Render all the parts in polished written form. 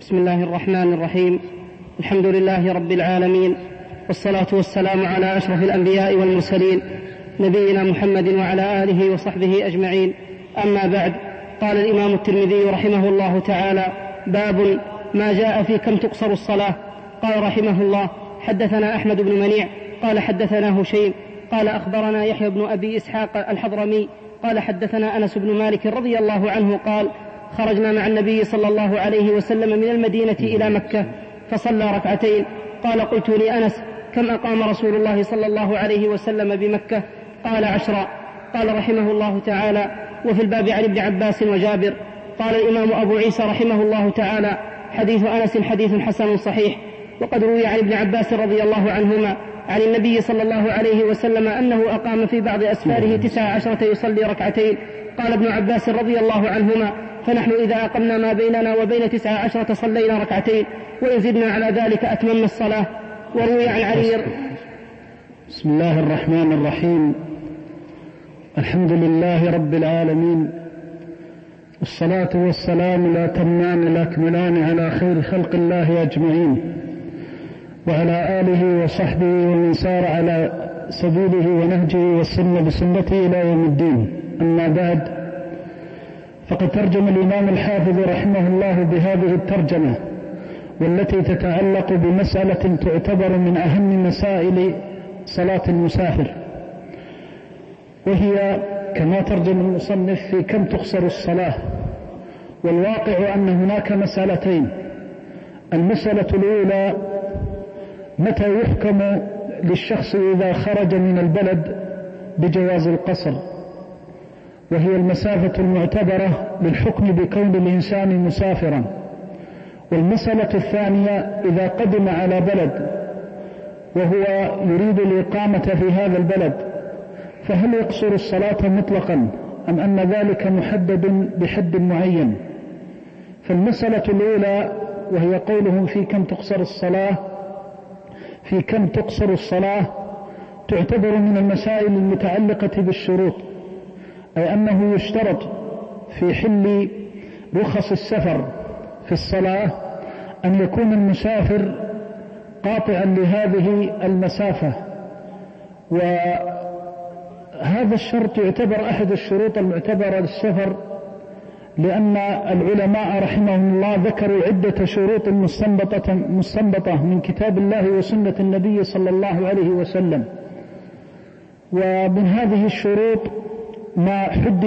بسم الله الرحمن الرحيم. الحمد لله رب العالمين، والصلاة والسلام على أشرف الأنبياء والمرسلين نبينا محمد وعلى آله وصحبه أجمعين. أما بعد، قال الإمام الترمذي رحمه الله تعالى: باب ما جاء في كم تقصر الصلاة. قال رحمه الله: حدثنا أحمد بن منيع قال حدثنا هشيم قال أخبرنا يحيى بن أبي إسحاق الحضرمي قال حدثنا أنس بن مالك رضي الله عنه قال: خرجنا مع النبي صلى الله عليه وسلم من المدينة إلى مكة فصلى ركعتين. قال: قلت لأنس: كم أقام رسول الله صلى الله عليه وسلم بمكة؟ قال: 10. قال رحمه الله تعالى: وفي الباب عن ابن عباس وجابر. قال الإمام أبو عيسى رحمه الله تعالى: حديث أنس حديث حسن صحيح. وقد روي عن ابن عباس رضي الله عنهما عن النبي صلى الله عليه وسلم أنه أقام في بعض أسفاره 19 يصلي ركعتين. قال ابن عباس رضي الله عنهما: فنحن إذا أقمنا ما بيننا وبين 19 صلينا ركعتين، وإن زدنا على ذلك أتممنا الصلاة. وروي عن علي. بسم الله الرحمن الرحيم. الحمد لله رب العالمين، والصلاة والسلام الأتمان الأكملان على خير خلق الله أجمعين، وعلى آله وصحبه ومن سار على سبيله ونهجه والسنة بسنته إلى يوم الدين. أما بعد، فقد ترجم الإمام الحافظ رحمه الله بهذه الترجمة، والتي تتعلق بمسألة تعتبر من أهم مسائل صلاة المسافر، وهي كما ترجم المصنف في كم تقصر الصلاة. والواقع أن هناك مسألتين: المسألة الأولى متى يحكم للشخص إذا خرج من البلد بجواز القصر، وهي المسافة المعتبرة للحكم بكون الإنسان مسافرا. والمسألة الثانية: إذا قدم على بلد وهو يريد الإقامة في هذا البلد، فهل يقصر الصلاة مطلقا أم أن ذلك محدد بحد معين؟ فالمسألة الأولى، وهي قولهم في كم تقصر الصلاة، في كم تقصر الصلاة، تعتبر من المسائل المتعلقة بالشروط، أي أنه يشترط في حل رخص السفر في الصلاة أن يكون المسافر قاطعا لهذه المسافة. وهذا الشرط يعتبر أحد الشروط المعتبرة للسفر، لأن العلماء رحمهم الله ذكروا عدة شروط مستنبطة من كتاب الله وسنة النبي صلى الله عليه وسلم. ومن هذه الشروط ما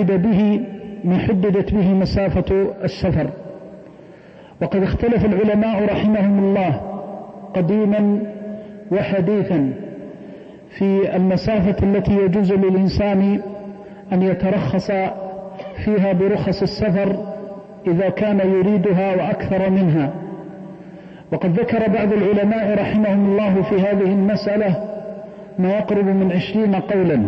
حددت به مسافة السفر. وقد اختلف العلماء رحمهم الله قديما وحديثا في المسافة التي يجوز للإنسان أن يترخص فيها برخص السفر إذا كان يريدها وأكثر منها. وقد ذكر بعض العلماء رحمهم الله في هذه المسألة ما يقرب من 20 قولا،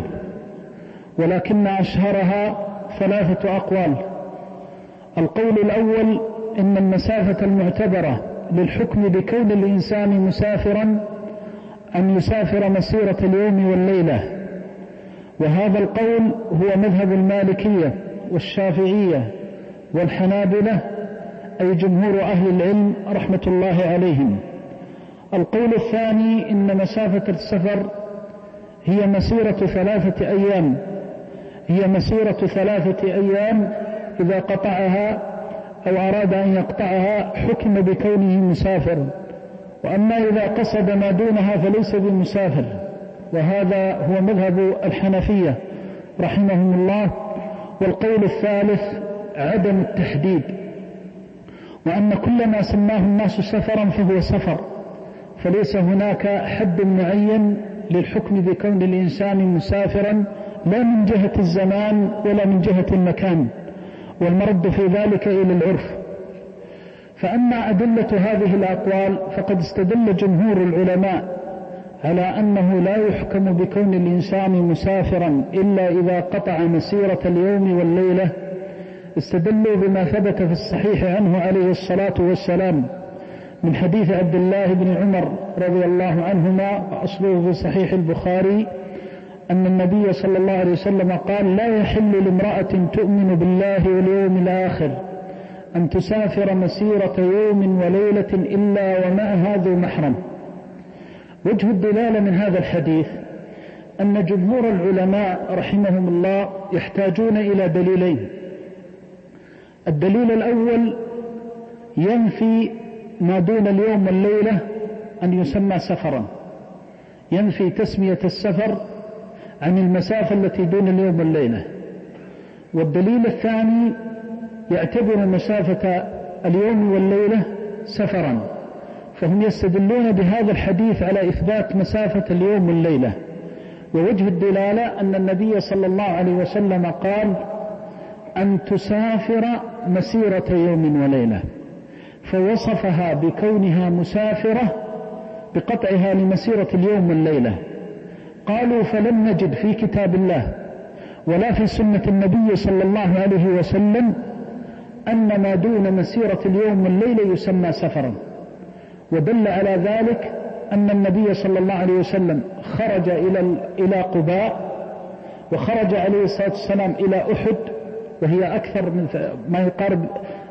ولكن أشهرها 3 أقوال. القول الأول: إن المسافة المعتبرة للحكم بكون الإنسان مسافرا أن يسافر مسيرة اليوم والليلة، وهذا القول هو مذهب المالكية والشافعية والحنابلة، أي جمهور أهل العلم رحمة الله عليهم. القول الثاني: إن مسافة السفر هي مسيرة 3 أيام، هي مسيرة 3 أيام، إذا قطعها أو أراد أن يقطعها حكم بكونه مسافر، وأما إذا قصد ما دونها فليس بمسافر. وهذا هو مذهب الحنفية رحمهم الله. والقول الثالث: عدم التحديد، وأن كل ما سماه الناس سفرا فهو سفر، فليس هناك حد معين للحكم بكون الإنسان مسافرا، لا من جهة الزمان ولا من جهة المكان، والمرد في ذلك إلى العرف. فأما أدلة هذه الأقوال فقد استدل جمهور العلماء على أنه لا يحكم بكون الإنسان مسافرا إلا إذا قطع مسيرة اليوم والليلة. استدلوا بما ثبت في الصحيح عنه عليه الصلاة والسلام من حديث عبد الله بن عمر رضي الله عنهما، وأصله في صحيح البخاري، أن النبي صلى الله عليه وسلم قال: لا يحل لامرأة تؤمن بالله واليوم الآخر أن تسافر مسيرة يوم وليلة إلا ومعها ذو محرم. وجه الدلالة من هذا الحديث أن جمهور العلماء رحمهم الله يحتاجون إلى دليلين. الدليل الأول ينفي ما دون اليوم والليلة أن يسمى سفرا، ينفي تسمية السفر عن المسافة التي دون اليوم والليلة. والدليل الثاني يعتبر مسافة اليوم والليلة سفرا، فهم يستدلون بهذا الحديث على إثبات مسافة اليوم والليلة. ووجه الدلالة أن النبي صلى الله عليه وسلم قال أن تسافر مسيرة يوم وليلة، فوصفها بكونها مسافرة بقطعها لمسيرة اليوم والليلة. قالوا فلم نجد في كتاب الله ولا في سنة النبي صلى الله عليه وسلم أن ما دون مسيرة اليوم والليلة يسمى سفرا. ودل على ذلك أن النبي صلى الله عليه وسلم خرج إلى قباء، وخرج عليه الصلاة والسلام إلى أحد وهي أكثر من ما يقارب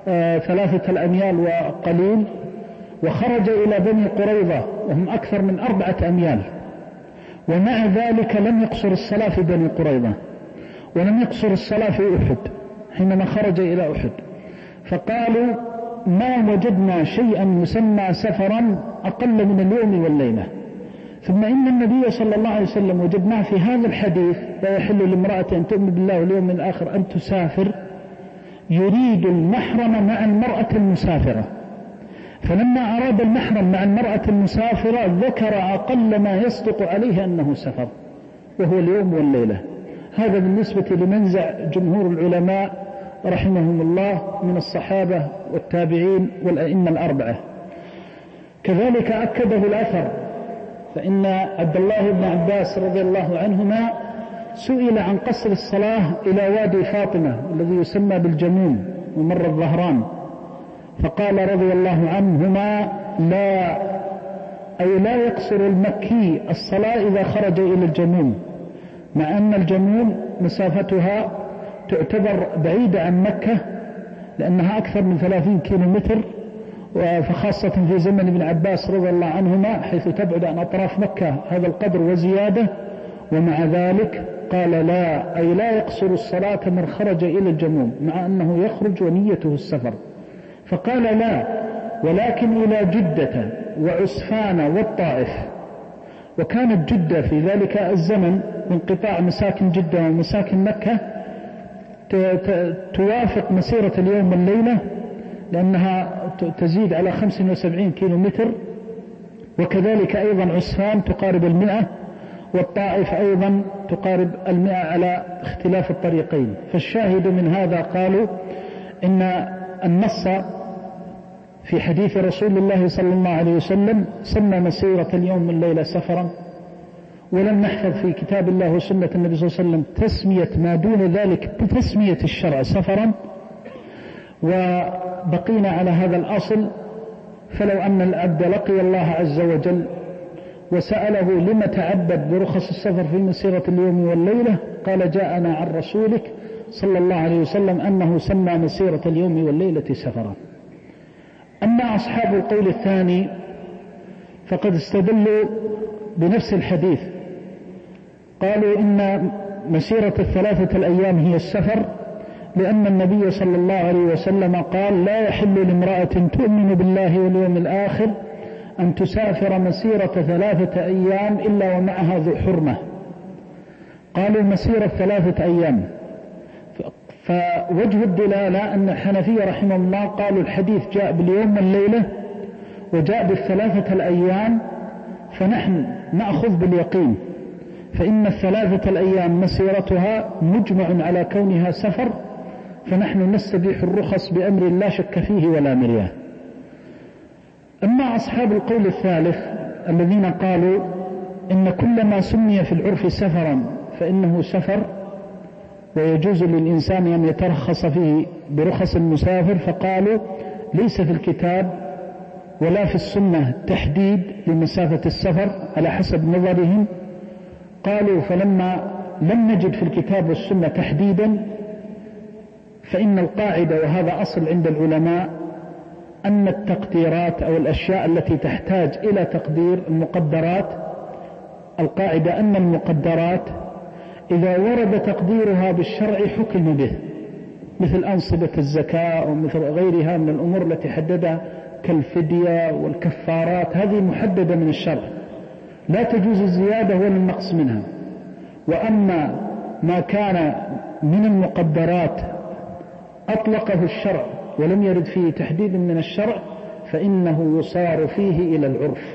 3 أميال وقليل، وخرج إلى بني قريظة وهم أكثر من 4 أميال، ومع ذلك لم يقصر الصلاة في بني قريظة ولم يقصر الصلاة في أحد حينما خرج إلى أحد. فقالوا ما وجدنا شيئا يسمى سفرا أقل من اليوم والليلة. ثم إن النبي صلى الله عليه وسلم وجدناه في هذا الحديث لا يحل لامرأة أن تؤمن بالله واليوم الآخر أن تسافر، يريد المحرم مع المرأة المسافرة. فلما أراد المحرم مع المرأة المسافرة ذكر أقل ما يصدق عليه أنه سفر وهو اليوم والليلة. هذا بالنسبة لمنزع جمهور العلماء رحمهم الله من الصحابة والتابعين والأئمة ال4. كذلك أكده الأثر، فإن عبد الله بن عباس رضي الله عنهما سئل عن قصر الصلاة إلى وادي فاطمة الذي يسمى بالجموم ومر الظهران، فقال رضي الله عنهما لا، أي لا يقصر المكي الصلاة إذا خرج إلى الجموم، مع أن الجموم مسافتها تعتبر بعيدة عن مكة لأنها أكثر من 30 كيلومتر، فخاصة في زمن ابن عباس رضي الله عنهما حيث تبعد عن أطراف مكة هذا القدر وزيادة. ومع ذلك قال لا، أي لا يقصر الصلاة من خرج إلى الجموم مع أنه يخرج ونيته السفر. فقال لا، ولكن إلى جدة وعسفان والطائف. وكانت جدة في ذلك الزمن بانقطاع مساكن جدة ومساكن مكة توافق مسيرة اليوم والليلة لأنها تزيد على 75 كيلومتر، وكذلك أيضا عسفان تقارب 100، والطائف أيضا تقارب 100 على اختلاف الطريقين. فالشاهد من هذا قالوا إن النص في حديث رسول الله صلى الله عليه وسلم سمى مسيرة اليوم والليلة سفرا، ولم نحفظ في كتاب الله وسنة النبي صلى الله عليه وسلم تسمية ما دون ذلك بتسمية الشرع سفرا، وبقينا على هذا الأصل. فلو أن العبد لقي الله عز وجل وسأله لما تعبد برخص السفر في مسيرة اليوم والليلة قال جاءنا عن رسولك صلى الله عليه وسلم أنه سمى مسيرة اليوم والليلة سفرا. أما أصحاب القول الثاني فقد استدلوا بنفس الحديث، قالوا إن مسيرة 3 أيام هي السفر، لأن النبي صلى الله عليه وسلم قال لا يحل لامرأة تؤمن بالله واليوم الآخر أن تسافر مسيرة 3 أيام إلا ومعها ذو حرمة. قالوا مسيرة 3 أيام. فوجه الدلالة أن الحنفية رحمه الله قالوا الحديث جاء باليوم والليلة وجاء بال3 الأيام، فنحن نأخذ باليقين، فإن 3 الأيام مسيرتها مجمع على كونها سفر، فنحن نستبيح الرخص بأمر لا شك فيه ولا مرياه. أما أصحاب القول الثالث الذين قالوا إن كل ما سمي في العرف سفرا فإنه سفر ويجوز للإنسان أن يترخص فيه برخص المسافر، فقالوا ليس في الكتاب ولا في السنة تحديد لمسافة السفر على حسب نظرهم. قالوا فلما لم نجد في الكتاب والسنة تحديدا فإن القاعدة، وهذا أصل عند العلماء، أن التقديرات أو الأشياء التي تحتاج إلى تقدير المقدرات، القاعدة أن المقدرات إذا ورد تقديرها بالشرع حكم به، مثل أنصبة الزكاة ومثل غيرها من الأمور التي حددها كالفدية والكفارات، هذه محددة من الشرع لا تجوز الزيادة ولا النقص منها. وأما ما كان من المقدرات أطلقه الشرع ولم يرد فيه تحديد من الشرع فإنه يصار فيه إلى العرف،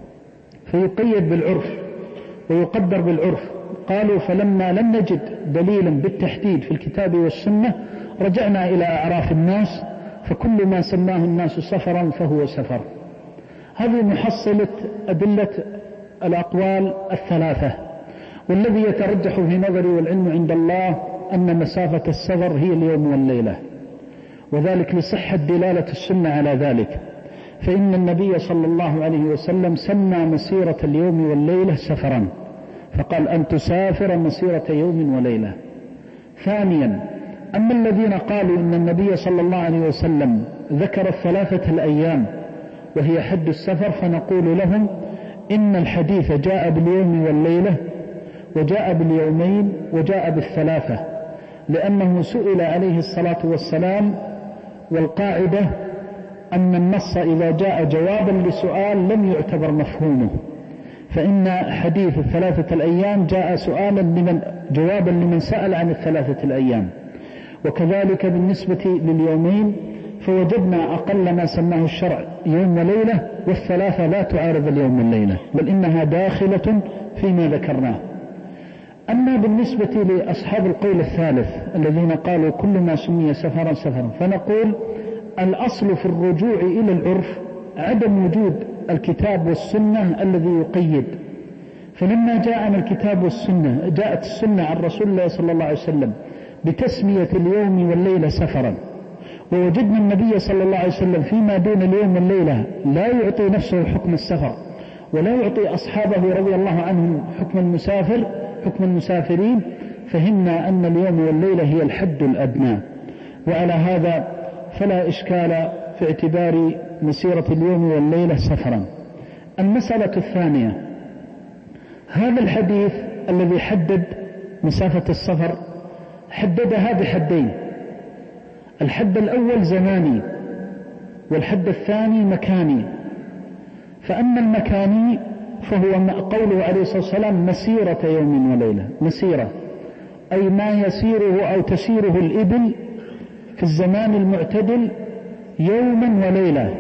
فيقيد بالعرف ويقدر بالعرف. قالوا فلما لم نجد دليلا بالتحديد في الكتاب والسنة رجعنا إلى أعراف الناس، فكل ما سماه الناس سفرا فهو سفر. هذه محصلة أدلة الأقوال الثلاثة، والذي يترجح في نظري والعلم عند الله أن مسافة السفر هي اليوم والليلة، وذلك لصحة دلالة السنة على ذلك، فإن النبي صلى الله عليه وسلم سمى مسيرة اليوم والليلة سفرا، فقال أن تسافر مسيرة يوم وليلة. ثانيا، أما الذين قالوا إن النبي صلى الله عليه وسلم ذكر الثلاثة الأيام وهي حد السفر، فنقول لهم إن الحديث جاء باليوم والليلة وجاء باليومين وجاء بالثلاثة، لأنه سئل عليه الصلاة والسلام، والقاعدة أن النص إذا جاء جوابا لسؤال لم يعتبر مفهومه، فإن حديث الثلاثة الأيام جاء جوابا لمن سأل عن الثلاثة الأيام. وكذلك بالنسبة لليومين فوجدنا أقل ما سماه الشرع يوم وليلة، والثلاثة لا تعارض اليوم والليلة، بل إنها داخلة فيما ذكرناه. أما بالنسبة لأصحاب القول الثالث الذين قالوا كل ما سمي سفرا سفرا، فنقول الأصل في الرجوع إلى العرف عدم وجود الكتاب والسنة الذي يقيد. فلما جاءنا الكتاب والسنة، جاءت السنة عن رسول الله صلى الله عليه وسلم بتسمية اليوم والليلة سفرا، ووجدنا النبي صلى الله عليه وسلم فيما دون اليوم والليلة لا يعطي نفسه حكم السفر، ولا يعطي أصحابه رضي الله عنهم حكم المسافرين، فهمنا أن اليوم والليلة هي الحد الأدنى. وعلى هذا فلا إشكال في اعتبار مسيرة اليوم والليلة سفرا. المسألة الثانية، هذا الحديث الذي حدد مسافة السفر حددها بحدين، الحد الأول زماني والحد الثاني مكاني. فأما المكاني فهو قوله عليه الصلاة والسلام مسيرة يوم وليلة، مسيرة أي ما يسيره أو تسيره الإبل في الزمان المعتدل يوما وليلة،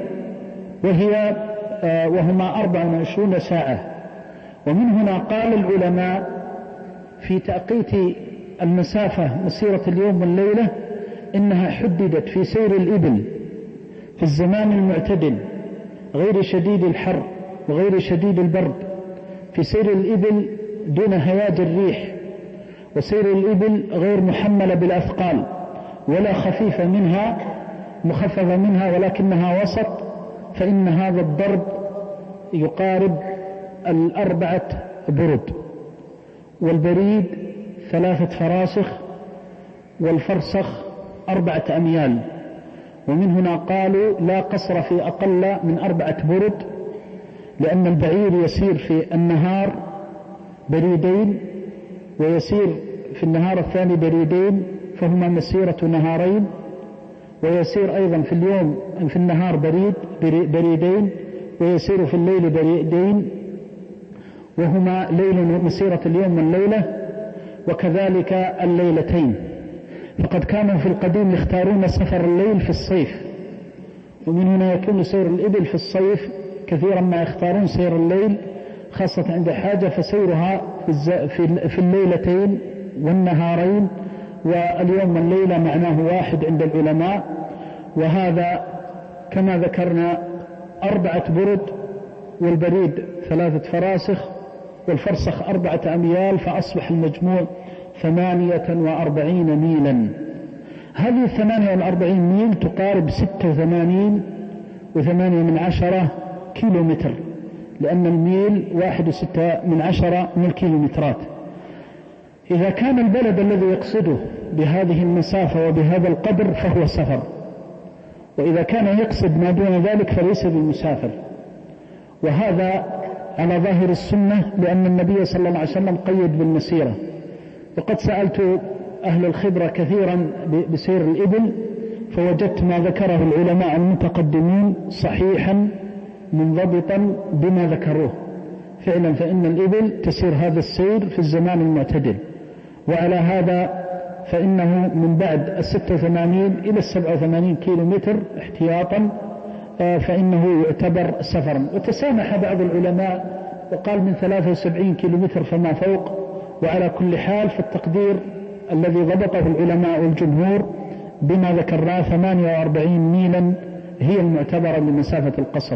وهما 24 ساعة. ومن هنا قال العلماء في تأقيت المسافة مسيرة اليوم والليلة إنها حددت في سير الإبل في الزمان المعتدل غير شديد الحر وغير شديد البرد، في سير الإبل دون هياج الريح، وسير الإبل غير محملة بالأثقال ولا خفيفة منها مخففة منها ولكنها وسط، فإن هذا الضرب يقارب 4 برد، والبريد 3 فراسخ، والفرسخ 4 أميال. ومن هنا قالوا لا قصر في أقل من 4 برد، لأن البعير يسير في النهار بريدين ويسير في النهار الثاني بريدين، فهما مسيرة نهارين، ويسير أيضا في اليوم في النهار بريدين، ويسير في الليل بريدين، وهما ليل مسيرة اليوم والليلة، وكذلك الليلتين. فقد كانوا في القديم يختارون سفر الليل في الصيف، ومن هنا يكون سير الإبل في الصيف كثيرا ما يختارون سير الليل خاصة عند حاجة، فسيرها في الليلتين والنهارين، واليوم والليلة معناه واحد عند العلماء. وهذا كما ذكرنا 4 برد، والبريد 3 فراسخ، والفرسخ 4 أميال، فأصبح المجموع 48 ميلا. هذه 48 ميل تقارب 86.8 كيلو متر، لأن الميل 1.6 من الكيلومترات. إذا كان البلد الذي يقصده بهذه المسافة وبهذا القدر فهو سفر، وإذا كان يقصد ما دون ذلك فليس بالمسافر. وهذا على ظاهر السنة، لأن النبي صلى الله عليه وسلم قيد بالمسيرة. وقد سألت أهل الخبرة كثيرا بسير الإبل، فوجدت ما ذكره العلماء المتقدمين صحيحا منضبطا بما ذكروه فعلا، فإن الإبل تسير هذا السير في الزمان المعتدل. وعلى هذا فإنه من بعد 86 إلى 87 كيلو متر احتياطا فإنه يعتبر سفرا. وتسامح بعض العلماء وقال من 73 كيلو متر فما فوق. وعلى كل حال فالتقدير الذي ضبطه العلماء والجمهور بما ذكرناه 48 ميلا هي المعتبرة لمسافة القصر.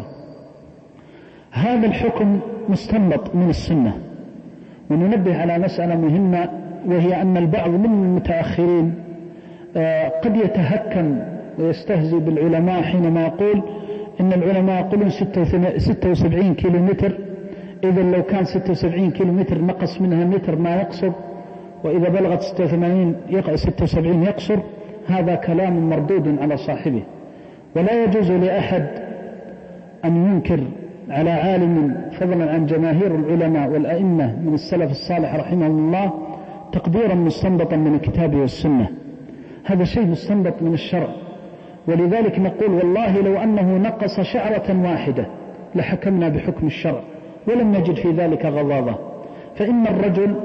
هذا الحكم مستنبط من السنة. وننبه على مسألة مهمة، وهي أن البعض من المتأخرين قد يتهكم ويستهزئ بالعلماء حينما يقول إن العلماء يقولون 76 كيلو متر، إذا لو كان 76 كيلو متر نقص منها متر ما يقصر، وإذا بلغت 76 يقصر. هذا كلام مردود على صاحبه، ولا يجوز لأحد أن ينكر على عالم فضلا عن جماهير العلماء والأئمة من السلف الصالح رحمهم الله تقديرا مستنبطا من الكتاب والسنة. هذا شيء مستنبط من الشرع، ولذلك نقول والله لو أنه نقص شعرة واحدة لحكمنا بحكم الشرع ولم نجد في ذلك غضاضة. فإن الرجل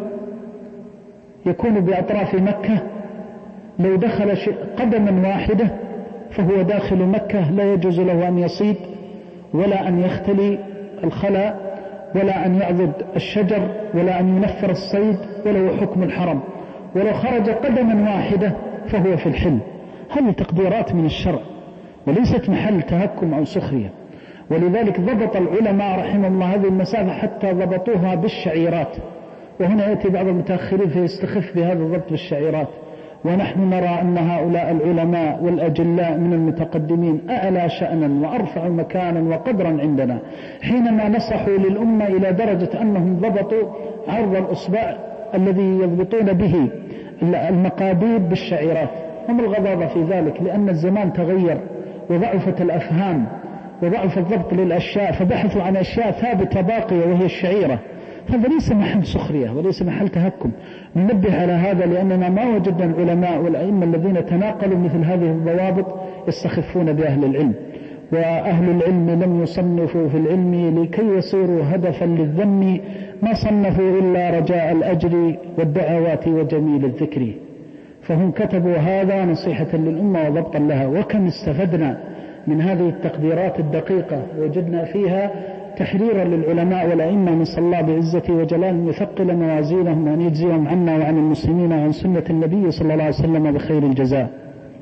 يكون بأطراف مكة، لو دخل قدما واحدة فهو داخل مكة، لا يجوز له أن يصيد ولا أن يختلي الخلاء ولا أن يعضد الشجر ولا أن ينفر الصيد، وله حكم الحرم. ولو خرج قدما واحدة فهو في الحل. هذه تقديرات من الشرع وليست محل تهكم أو سخرية. ولذلك ضبط العلماء رحمه الله هذه المسافة حتى ضبطوها بالشعيرات. وهنا يأتي بعض المتأخرين فيستخف بهذا الضبط بالشعيرات، ونحن نرى أن هؤلاء العلماء والأجلاء من المتقدمين أعلى شأنا وأرفع مكانا وقدرا عندنا، حينما نصحوا للأمة إلى درجة أنهم ضبطوا عرض الأصبع الذي يضبطون به المقادير بالشعيرات. هم الغضاضة في ذلك، لأن الزمان تغير وضعفت الأفهام وضعف الضبط للأشياء، فبحثوا عن أشياء ثابتة باقية وهي الشعيرة. هذا ليس محل سخرية وليس محل تهكم. ننبه على هذا لأننا ما وجدنا العلماء والأئمة الذين تناقلوا مثل هذه الضوابط يستخفون بأهل العلم. وأهل العلم لم يصنفوا في العلم لكي يصيروا هدفا للذم، ما صنفوا إلا رجاء الأجر والدعوات وجميل الذكر. فهم كتبوا هذا نصيحة للأمة وضبطا لها. وكم استفدنا من هذه التقديرات الدقيقة، وجدنا فيها تحريرا للعلماء والأئمة. نسأل الله بعزته وجلاله أن يثقل موازينهم وأن يجزيهم عنا وعن المسلمين وعن سنة النبي صلى الله عليه وسلم بخير الجزاء.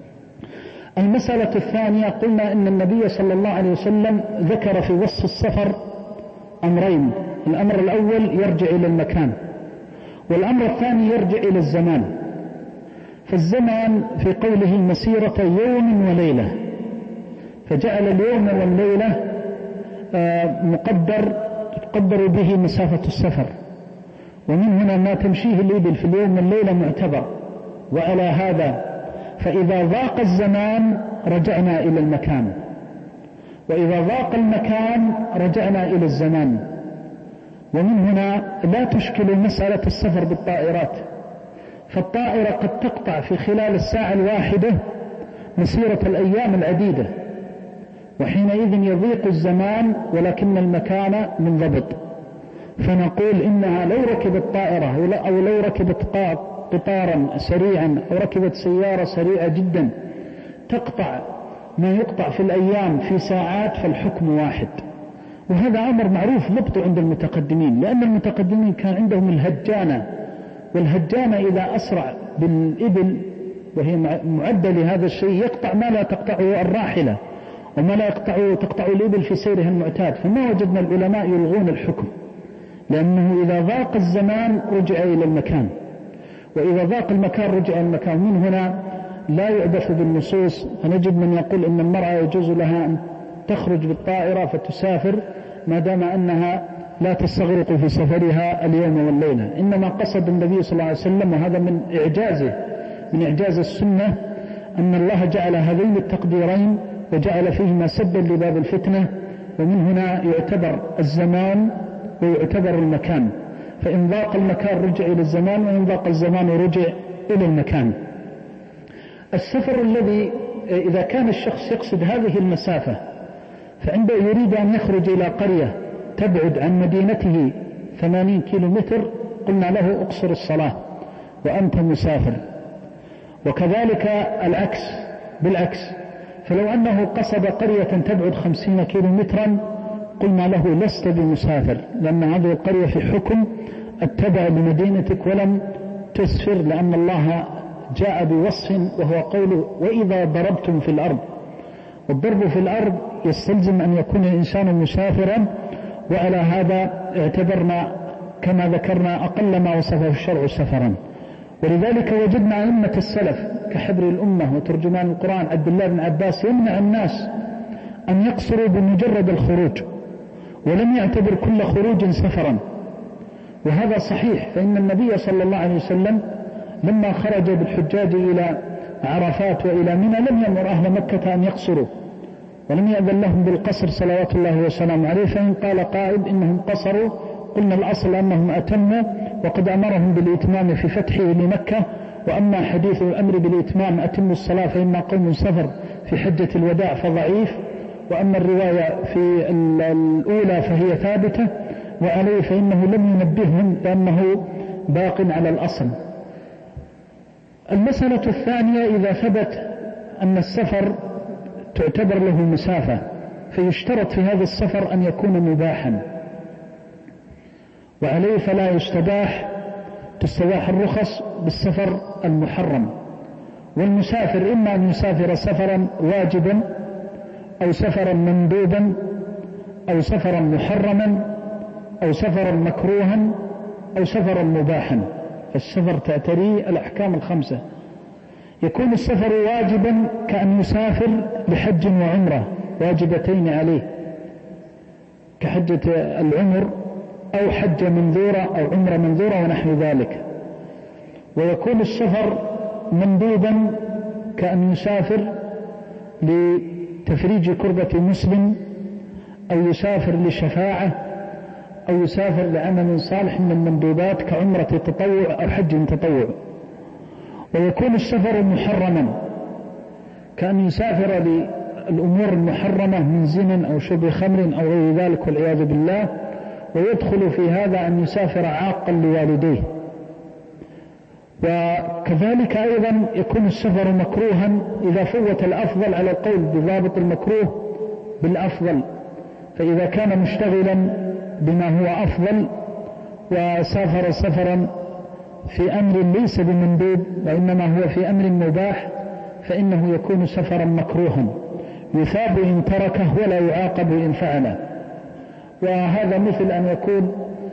المسألة الثانية، قلنا إن النبي صلى الله عليه وسلم ذكر في وصف السفر أمرين. الأمر الأول يرجع إلى المكان، والأمر الثاني يرجع إلى الزمان. فالزمان في قوله مسيرة يوم وليلة، فجعل اليوم والليلة تقدر به مسافة السفر، ومن هنا ما تمشيه الإبل في اليوم والليلة معتبر. وعلى هذا فإذا ضاق الزمان رجعنا إلى المكان، وإذا ضاق المكان رجعنا إلى الزمان. ومن هنا لا تشكل مسألة السفر بالطائرات، فالطائرة قد تقطع في خلال الساعة الواحدة مسيرة الأيام العديدة، وحينئذ يضيق الزمان ولكن المكان منضبط. فنقول إنها لو ركبت طائرة أو لو ركبت قطارا سريعا أو ركبت سيارة سريعة جدا تقطع ما يقطع في الأيام في ساعات، فالحكم واحد. وهذا أمر معروف ضبطه عند المتقدمين، لأن المتقدمين كان عندهم الهجانة، والهجانة إذا أسرع بالإبل وهي معدة لهذا الشيء يقطع ما لا تقطعه الراحلة وما لا تقطع الإبل في سيرها المعتاد. فما وجدنا العلماء يلغون الحكم، لأنه إذا ضاق الزمان رجع إلى المكان، وإذا ضاق المكان رجع إلى المكان. من هنا لا يعبث بالنصوص، فنجد من يقول إن المرأة يجوز لها أن تخرج بالطائرة فتسافر ما دام أنها لا تستغرق في سفرها اليوم والليلة. إنما قصد النبي صلى الله عليه وسلم، وهذا من إعجازه من إعجاز السنة أن الله جعل هذين التقديرين وجعل فيهما سدا لباب الفتنة، ومن هنا يعتبر الزمان ويعتبر المكان، فإن ضاق المكان رجع إلى الزمان، وإن ضاق الزمان رجع إلى المكان. السفر الذي إذا كان الشخص يقصد هذه المسافة، فعنده يريد أن يخرج إلى قرية تبعد عن مدينته 80 كيلومتر، قلنا له اقصر الصلاة وأنت مسافر. وكذلك العكس بالعكس، فلو أنه قصد قرية تبعد 50 كيلومترا قلنا له لست بمسافر، لأن هذه القرية في حكم التبع لمدينتك ولم تسفر، لأن الله جاء بوصف وهو قوله وإذا ضربتم في الأرض، والضرب في الأرض يستلزم أن يكون الإنسان مسافرا، وعلى هذا اعتبرنا كما ذكرنا أقل ما وصفه الشرع سفرا. ولذلك وجدنا أئمة السلف كحبر الأمة وترجمان القرآن عبد الله بن عباس يمنع الناس أن يقصروا بمجرد الخروج، ولم يعتبر كل خروج سفرا، وهذا صحيح، فإن النبي صلى الله عليه وسلم لما خرج بالحجاج إلى عرفات وإلى منى لم يأمر أهل مكة أن يقصروا، ولم يأذن لهم بالقصر صلوات الله وسلامه عليه. فإن قال قائل إنهم قصروا قلنا الأصل أنهم أتموا، وقد أمرهم بالإتمام في فتحه لمكة. وأما حديث الأمر بالإتمام أتموا الصلاة فإما قوم سفر في حجة الوداع فضعيف، وأما الرواية في الأولى فهي ثابتة، وعليه فإنه لم ينبههم لأنه باق على الأصل. المسألة الثانية، إذا ثبت أن السفر تعتبر له مسافة، فيشترط في هذا السفر أن يكون مباحا، وعليه فلا تستباح الرخص بالسفر المحرم. والمسافر إما أن يسافر سفرا واجبا أو سفرا مندوبا أو سفرا محرما أو سفرا مكروها أو سفرا مباحا. السفر تعتريه الأحكام الخمسة. يكون السفر واجبا كأن يسافر لحج وعمرة واجبتين عليه كحجة العمر أو حج منذورة أو عمرة منذورة ونحو ذلك. ويكون السفر مندوبا كأن يسافر لتفريج كربة مسلم أو يسافر لشفاعة أو يسافر لعمل صالح من المندوبات كعمرة تطوع أو حج تطوع. ويكون السفر محرما كأن يسافر للأمور المحرمة من زنا أو شرب خمر أو غير ذلك والعياذ بالله، ويدخل في هذا أن يسافر عاقا لوالديه. وكذلك أيضا يكون السفر مكروها إذا فوت الأفضل على القول بضابط المكروه بالأفضل، فإذا كان مشتغلا بما هو أفضل وسافر سفرا في أمر ليس بمندوب وإنما هو في أمر مباح فإنه يكون سفرا مكروها يثاب إن تركه ولا يعاقب إن فعله. وهذا مثل أن يكون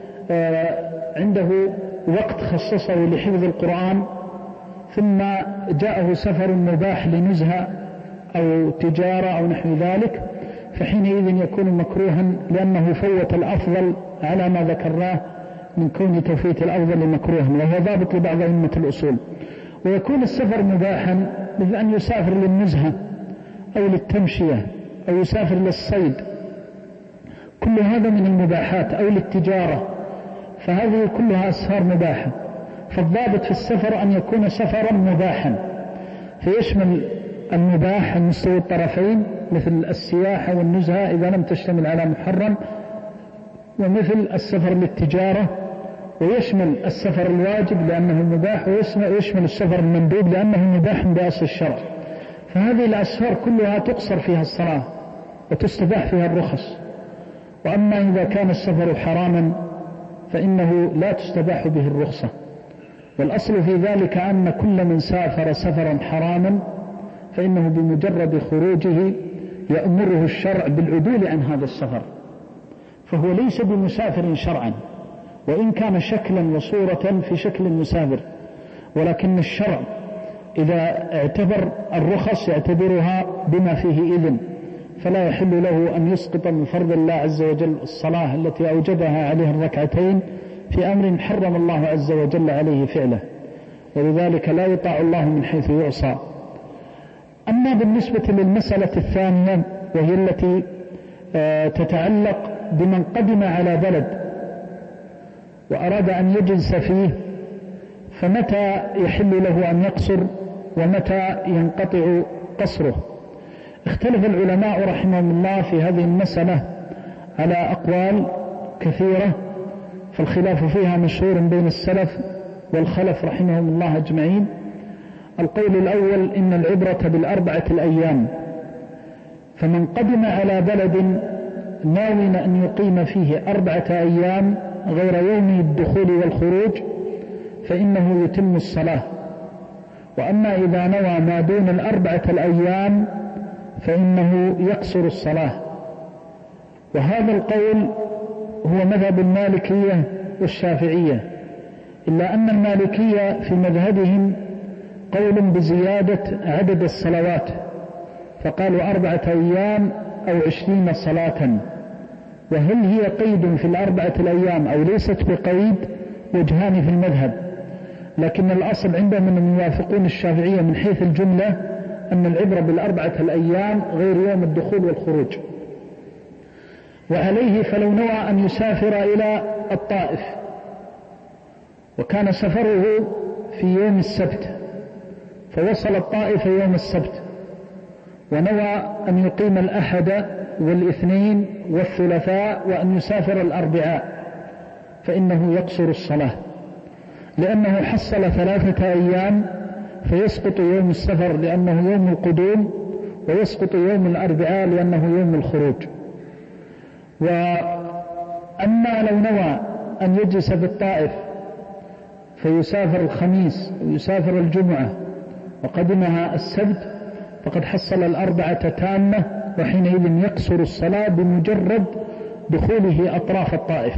عنده وقت خصصه لحفظ القرآن ثم جاءه سفر مباح لنزهة أو تجارة أو نحو ذلك، فحينئذ يكون مكروها لأنه فوت الأفضل على ما ذكرناه من كون تفويت الأفضل مكروها، وهو ضابط لبعض أئمة الأصول. ويكون السفر مباحا مثل أن يسافر للنزهة أو للتمشية أو يسافر للصيد، كل هذا من المباحات، أو للتجارة، فهذه كلها أسفار مباحة. فالضابط في السفر أن يكون سفرا مباحا، فيشمل المباح المستوي الطرفين مثل السياحة والنزهة إذا لم تشتمل على محرم، ومثل السفر للتجارة، ويشمل السفر الواجب لأنه مباح، ويشمل السفر المندوب لأنه مباح بأصل الشرع. فهذه الأسفار كلها تقصر فيها الصلاة وتستباح فيها الرخص. وأما إذا كان السفر حراما فإنه لا تستباح به الرخصة. والأصل في ذلك أن كل من سافر سفرا حراما فإنه بمجرد خروجه يأمره الشرع بالعدول عن هذا السفر، فهو ليس بمسافر شرعا وإن كان شكلا وصورة في شكل مسافر، ولكن الشرع إذا اعتبر الرخص يعتبرها بما فيه إذن، فلا يحل له أن يسقط من فرض الله عز وجل الصلاة التي أوجبها عليه الركعتين في أمر حرم الله عز وجل عليه فعله. ولذلك لا يطاع الله من حيث يعصى. أما بالنسبة للمسألة الثانية وهي التي تتعلق بمن قدم على بلد وأراد أن يجلس فيه، فمتى يحل له أن يقصر ومتى ينقطع قصره؟ اختلف العلماء رحمهم الله في هذه المسألة على أقوال كثيرة، فالخلاف فيها مشهور بين السلف والخلف رحمهم الله أجمعين. القول الأول إن العبرة بالأربعة الأيام، فمن قدم على بلد ناوٍ أن يقيم فيه 4 أيام غير يوم الدخول والخروج فإنه يتم الصلاة، وأما إذا نوى ما دون 4 الأيام فإنه يقصر الصلاة. وهذا القول هو مذهب المالكية والشافعية، إلا أن المالكية في مذهبهم قول بزيادة عدد الصلوات، فقالوا 4 أيام أو 20 صلاة. وهل هي قيد في 4 الأيام أو ليست بقيد؟ وجهان في المذهب، لكن الأصل عندهم أنهم يوافقون الشافعية من حيث الجملة أن العبرة ب4 الأيام غير يوم الدخول والخروج. وعليه فلو نوى أن يسافر إلى الطائف وكان سفره في يوم السبت، فوصل الطائف يوم السبت ونوى أن يقيم الأحد والاثنين والثلاثاء وأن يسافر الأربعاء، فإنه يقصر الصلاة، لأنه حصل 3 أيام، فيسقط يوم السفر لأنه يوم القدوم، ويسقط يوم الأربعاء لأنه يوم الخروج. وأما لو نوى أن يجلس في الطائف فيسافر الخميس ويسافر الجمعة وقدمها السبت، فقد حصل 4 تامة، وحينئذ يقصر الصلاة بمجرد دخوله أطراف الطائف،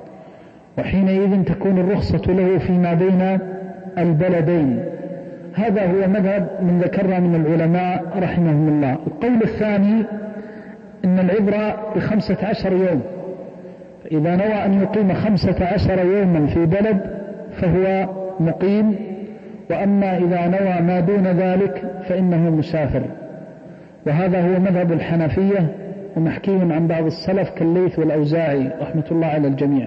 وحينئذ تكون الرخصة له فيما بين البلدين. هذا هو مذهب من ذكرنا من العلماء رحمهم الله. القول الثاني إن العبرة ب15 يوم، فإذا نوى أن يقيم 15 يوما في بلد فهو مقيم، وأما إذا نوى ما دون ذلك فإنه مسافر. وهذا هو مذهب الحنفية ومحكي عن بعض السلف كالليث والأوزاعي رحمة الله على الجميع.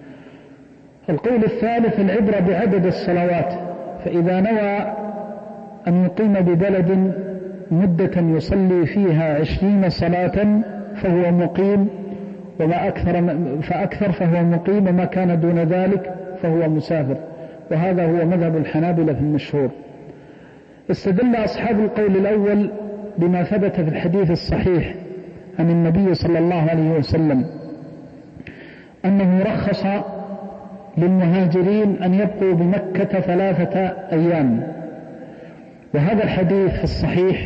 القول الثالث العبرة بعدد الصلوات، فإذا نوى أن يقيم ببلد مدة يصلي فيها 20 صلاة فهو مقيم، وما فأكثر فهو مقيم، وما كان دون ذلك فهو مسافر. وهذا هو مذهب الحنابلة في المشهور. استدل أصحاب القول الأول بما ثبت في الحديث الصحيح عن النبي صلى الله عليه وسلم أنه رخص للمهاجرين أن يبقوا بمكة 3 أيام. وهذا الحديث في الصحيح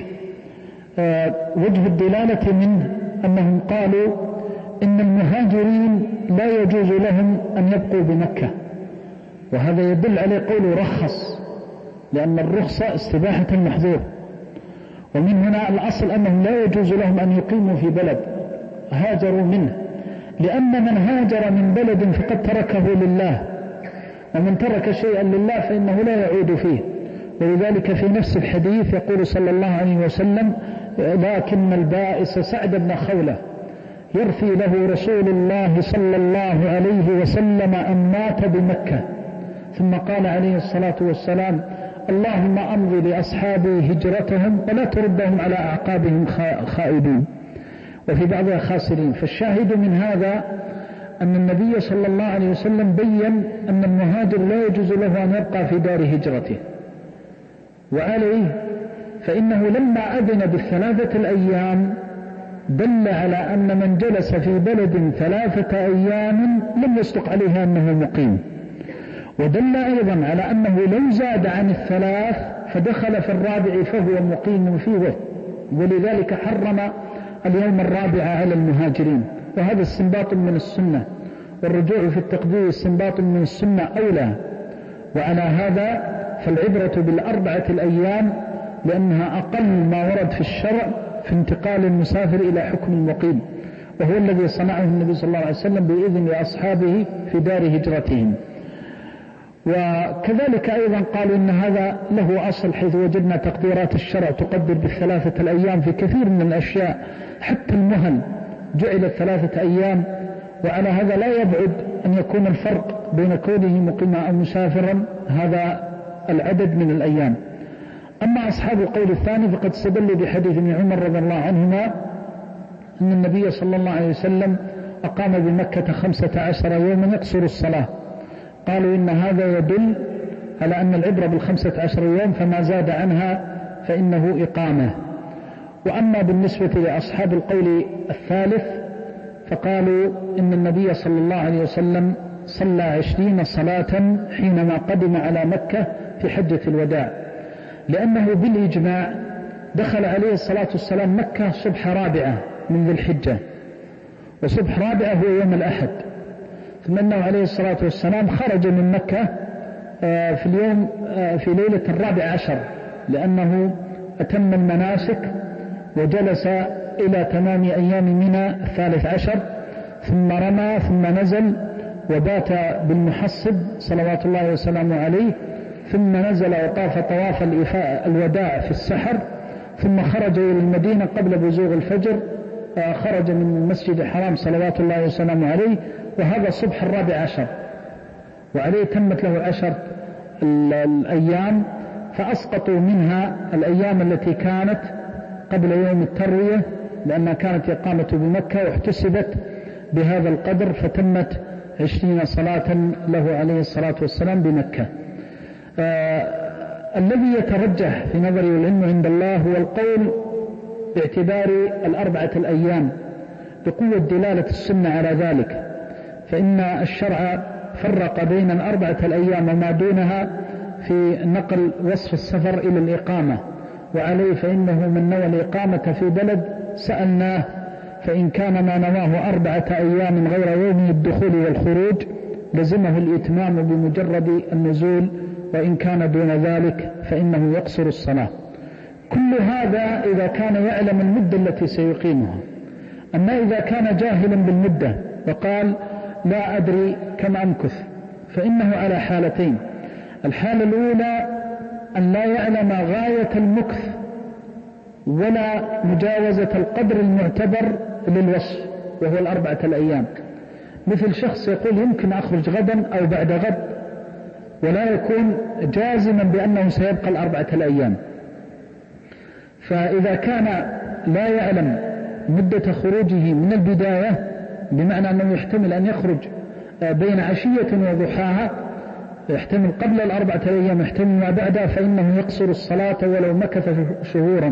وجه الدلالة منه أنهم قالوا إن المهاجرين لا يجوز لهم أن يبقوا بمكة، وهذا يدل عليه قوله رخص، لأن الرخصة استباحة المحظور. ومن هنا الأصل أنهم لا يجوز لهم أن يقيموا في بلد هاجروا منه، لأن من هاجر من بلد فقد تركه لله، ومن ترك شيئا لله فإنه لا يعود فيه. ولذلك في نفس الحديث يقول صلى الله عليه وسلم لكن البائس سعد بن خولة يرثي له رسول الله صلى الله عليه وسلم أن مات بمكة، ثم قال عليه الصلاة والسلام اللهم أمضي لأصحابي هجرتهم ولا تردهم على أعقابهم خائبين، وفي بعضها خاسرين. فالشاهد من هذا أن النبي صلى الله عليه وسلم بيّن أن المهاجر لا يجوز له أن يبقى في دار هجرته. وعليه فإنه لما أذن ب3 الأيام دل على أن من جلس في بلد 3 أيام لم يصدق عليه أنه مقيم، ودل أيضا على أنه لو زاد عن 3 فدخل في 4 فهو مقيم فيه، ولذلك حرم اليوم 4 على المهاجرين. وهذا استنباط من السنة، والرجوع في التقدير استنباط من السنة أولى. وعلى هذا فالعبرة ب4 الأيام لأنها أقل ما ورد في الشرع في انتقال المسافر إلى حكم المقيم، وهو الذي صنعه النبي صلى الله عليه وسلم بإذن لأصحابه في دار هجرتهم. وكذلك أيضا قالوا إن هذا له أصل، حيث وجدنا تقديرات الشرع تقدر بالثلاثة الأيام في كثير من الأشياء، حتى المهل جعلت 3 أيام. وعلى هذا لا يبعد أن يكون الفرق بين كونه مقيما أو مسافرا هذا العدد من الأيام. أما أصحاب القول الثاني فقد استدلوا بحديث ابن عمر رضي الله عنهما أن النبي صلى الله عليه وسلم أقام بمكة 15 يوما يقصر الصلاة. قالوا إن هذا يدل على أن العبرة بال15 يوم، فما زاد عنها فإنه إقامة. وأما بالنسبة لأصحاب القول الثالث فقالوا إن النبي صلى الله عليه وسلم صلى 20 صلاة حينما قدم على مكة في حجة الوداع، لأنه بالإجماع دخل عليه الصلاة والسلام مكة صبح 4 من ذي الحجة، وصبح 4 هو يوم الأحد، ثم أنه عليه الصلاة والسلام خرج من مكة في ليلة 14، لأنه أتم المناسك وجلس إلى تمام أيام منى 13، ثم رمى ثم نزل وبات بالمحصب صلوات الله وسلامه عليه، ثم نزل وطاف طواف الوداع في السحر، ثم خرج إلى المدينة قبل بزوغ الفجر، خرج من المسجد الحرام صلوات الله وسلامه عليه، وهذا صبح 14، وعليه تمت له 10 الأيام، فأسقطوا منها الأيام التي كانت قبل يوم التروية، لأنها كانت إقامة بمكة واحتسبت بهذا القدر، فتمت 20 صلاة له عليه الصلاة والسلام بمكة. الذي يترجح في نظري والعلم عند الله هو القول باعتبار 4 الأيام بقوة دلالة السنة على ذلك، فإن الشرع فرق بين 4 الأيام وما دونها في نقل وصف السفر إلى الإقامة، وعليه فإنه من نوى الإقامة في بلد سألناه، فإن كان ما نواه 4 أيام غير يوم الدخول والخروج لزمه الإتمام بمجرد النزول، وإن كان دون ذلك فإنه يقصر الصلاة. كل هذا إذا كان يعلم المدة التي سيقيمها. أما إذا كان جاهلا بالمدة وقال لا أدري كم أمكث، فإنه على حالتين: الحالة الأولى أن لا يعلم غاية المكث ولا مجاوزة القدر المعتبر للوصف، وهو 4 الأيام، مثل شخص يقول يمكن أخرج غدا أو بعد غد، ولا يكون جازما بأنه سيبقى 4 الأيام. فإذا كان لا يعلم مدة خروجه من البداية، بمعنى أنه يحتمل أن يخرج بين عشية وضحاها، يحتمل قبل 4 الأيام، يحتمل ما بعدها، فإنه يقصر الصلاة ولو مكث شهورا،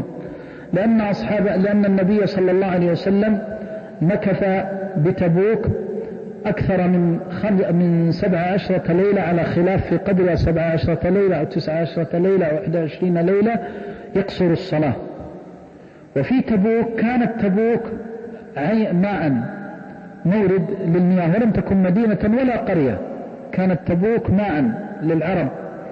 لأن النبي صلى الله عليه وسلم مكث بتبوك أكثر من 17 ليلة، على خلاف في قدر 17 ليلة أو 19 ليلة أو 21 ليلة يقصر الصلاة. وفي تبوك كانت تبوك ماء مورد للمياه، ولم تكن مدينة ولا قرية، كانت تبوك ماء للعرب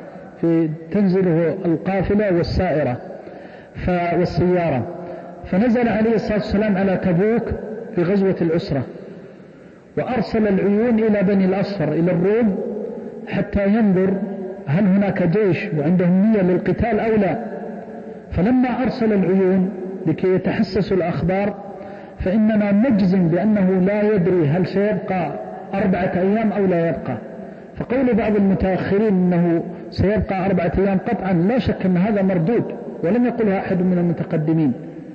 تنزله القافلة والسائرة والسيارة. فنزل عليه الصلاة والسلام على تبوك في غزوة العسرة، وأرسل العيون إلى بني الأصفر إلى الروم حتى ينظر هل هناك جيش وعندهم نية للقتال أو لا. فلما أرسل العيون لكي يتحسسوا الأخبار، فإننا نجزم بأنه لا يدري هل سيبقى 4 أيام أو لا يبقى. فقول بعض المتأخرين أنه سيبقى 4 أيام قطعا لا شك أن هذا مردود، ولم يقلها أحد من المتقدمين.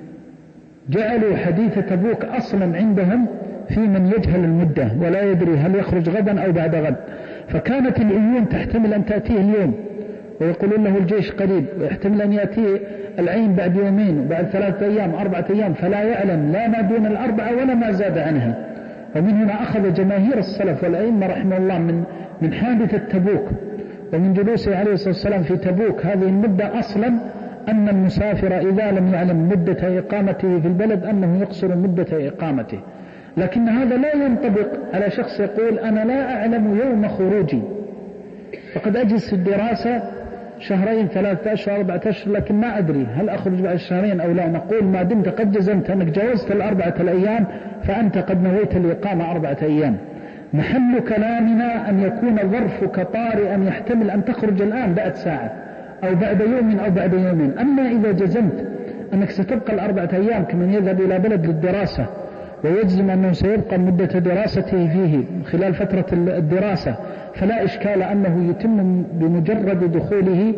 جعلوا حديث تبوك أصلا عندهم في من يجهل المدة ولا يدري هل يخرج غدا أو بعد غد. فكانت العيون تحتمل أن تأتيه اليوم ويقولون له الجيش قريب، ويحتمل أن يأتيه العين بعد يومين وبعد 3 أيام 4 أيام، فلا يعلم لا ما دون 4 ولا ما زاد عنها. ومن هنا أخذ جماهير السلف والأئمة رحمه الله من حادثة تبوك ومن جلوسه عليه الصلاة والسلام في تبوك هذه المدة أصلا، أن المسافر إذا لم يعلم مدة إقامته في البلد أنه يقصر مدة إقامته. لكن هذا لا ينطبق على شخص يقول أنا لا أعلم يوم خروجي، فقد أجلس في الدراسة 2 3 أشهر 4 أشهر لكن ما أدري هل أخرج بعد 2 أو لا. نقول ما دمت قد جزمت أنك جاوزت 4 الأيام فأنت قد نويت الإقامة 4 أيام. محل كلامنا أن يكون ظرفك طارئا يحتمل أن تخرج الآن بعد ساعة أو بعد يوم أو بعد يومين. أما إذا جزمت أنك ستبقى 4 أيام كمن يذهب إلى بلد للدراسة ويجزم أنه سيبقى مدة دراسته فيه خلال فترة الدراسة، فلا إشكال أنه يتم بمجرد دخوله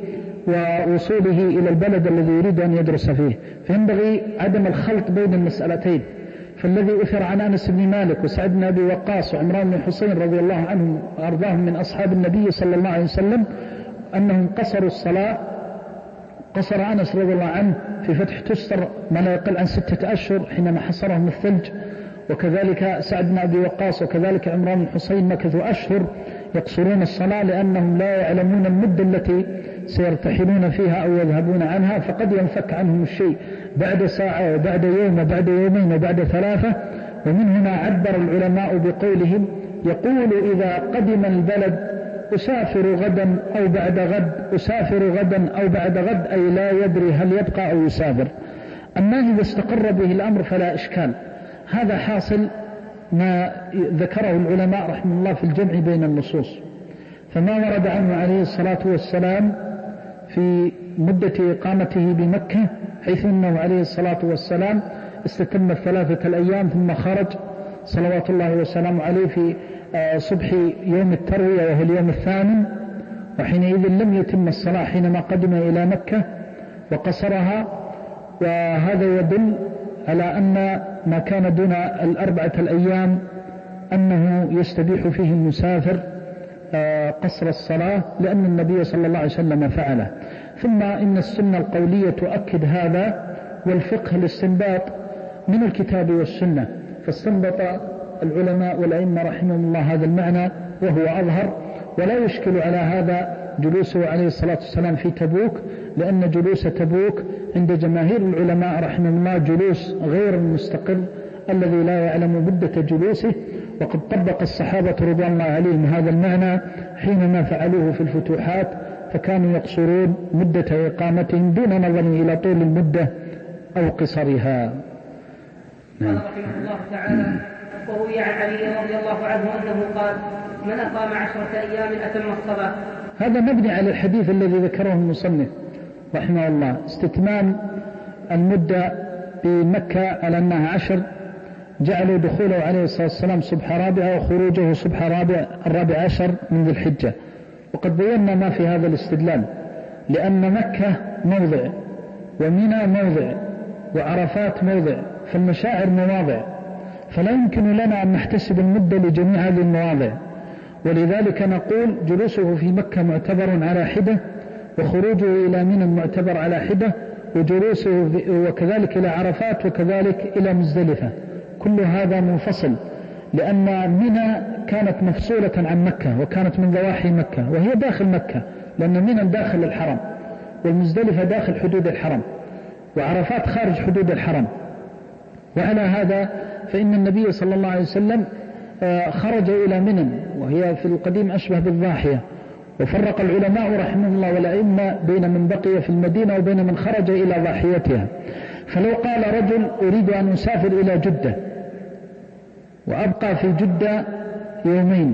ووصوله إلى البلد الذي يريد أن يدرس فيه. فينبغي عدم الخلط بين المسألتين. فالذي أثر عن أنس بن مالك وسعد بن أبي وقاص وعمران بن حسين رضي الله عنهم وأرضاهم من أصحاب النبي صلى الله عليه وسلم أنهم قصروا الصلاة. قصر أنس رضي الله عنه في فتح تستر ما لا يقل عن 6 أشهر حينما حصرهم الثلج، وكذلك سعد بن أبي وقاص وكذلك عمران بن حسين مكثوا أشهر يقصرون الصلاة لأنهم لا يعلمون المدة التي سيرتحلون فيها أو يذهبون عنها، فقد ينفك عنهم الشيء بعد ساعة وبعد يوم وبعد يومين وبعد 3. ومن هنا عبر العلماء بقولهم يقول إذا قدم البلد أسافر غدا أو بعد غد، أسافر غدا أو بعد غد، أي لا يدري هل يبقى أو يسافر. أما إذا استقر به الأمر فلا إشكال. هذا حاصل ما ذكره العلماء رحمه الله في الجمع بين النصوص. فما ورد عنه عليه الصلاة والسلام في مدة إقامته بمكة، حيث أنه عليه الصلاة والسلام استتم 3 أيام ثم خرج صلوات الله وسلامه عليه في صبح يوم التروية وهو اليوم 8، وحينئذ لم يتم الصلاة حينما قدم إلى مكة وقصرها. وهذا يدل على أن ما كان دون 4 أيام أنه يستبيح فيه المسافر قصر الصلاة، لأن النبي صلى الله عليه وسلم فعله. ثم إن السنة القولية تؤكد هذا، والفقه الاستنباط من الكتاب والسنة، فاستنبط العلماء والأئمة رحمهم الله هذا المعنى وهو أظهر. ولا يشكل على هذا جلوسه عليه الصلاة والسلام في تبوك، لأن جلوس تبوك عند جماهير العلماء رحمهم الله جلوس غير المستقر الذي لا يعلم مدة جلوسه. وقد طبق الصحابة رضوان الله عليهم هذا المعنى حينما فعلوه في الفتوحات، فكانوا يقصرون مدة إقامتهم دون نظر إلى طول المدة أو قصرها. قال رحمه الله تعالى: وروي عن علي رضي الله عنه أنه قال: من أقام 10 أيام أتم الصلاة. هذا مبني على الحديث الذي ذكره المصنف رحمه الله، استتمام المدة بمكة على أنها 10، جعلوا دخوله عليه الصلاة والسلام صبح 4 وخروجه صبح 14 من ذي الحجة. وقد بينا ما في هذا الاستدلال، لأن مكة موضع ومنى موضع وعرفات موضع، فالمشاعر مواضع، فلا يمكن لنا أن نحتسب المدة لجميع هذه المواضع. ولذلك نقول جلوسه في مكة معتبر على حدة، وخروجه إلى منى معتبر على حدة، وجلوسه وكذلك إلى عرفات وكذلك إلى مزدلفة، كل هذا منفصل، لأن منى كانت مفصولة عن مكة وكانت من ضواحي مكة، وهي داخل مكة، لأن منى داخل الحرم، والمزدلفة داخل حدود الحرم، وعرفات خارج حدود الحرم. وعلى هذا فإن النبي صلى الله عليه وسلم خرج إلى منى، وهي في القديم أشبه بالضاحية. وفرق العلماء رحمه الله والأئمة بين من بقي في المدينة وبين من خرج إلى ضاحيتها. فلو قال رجل أريد أن أسافر إلى جدة وأبقى في جدة يومين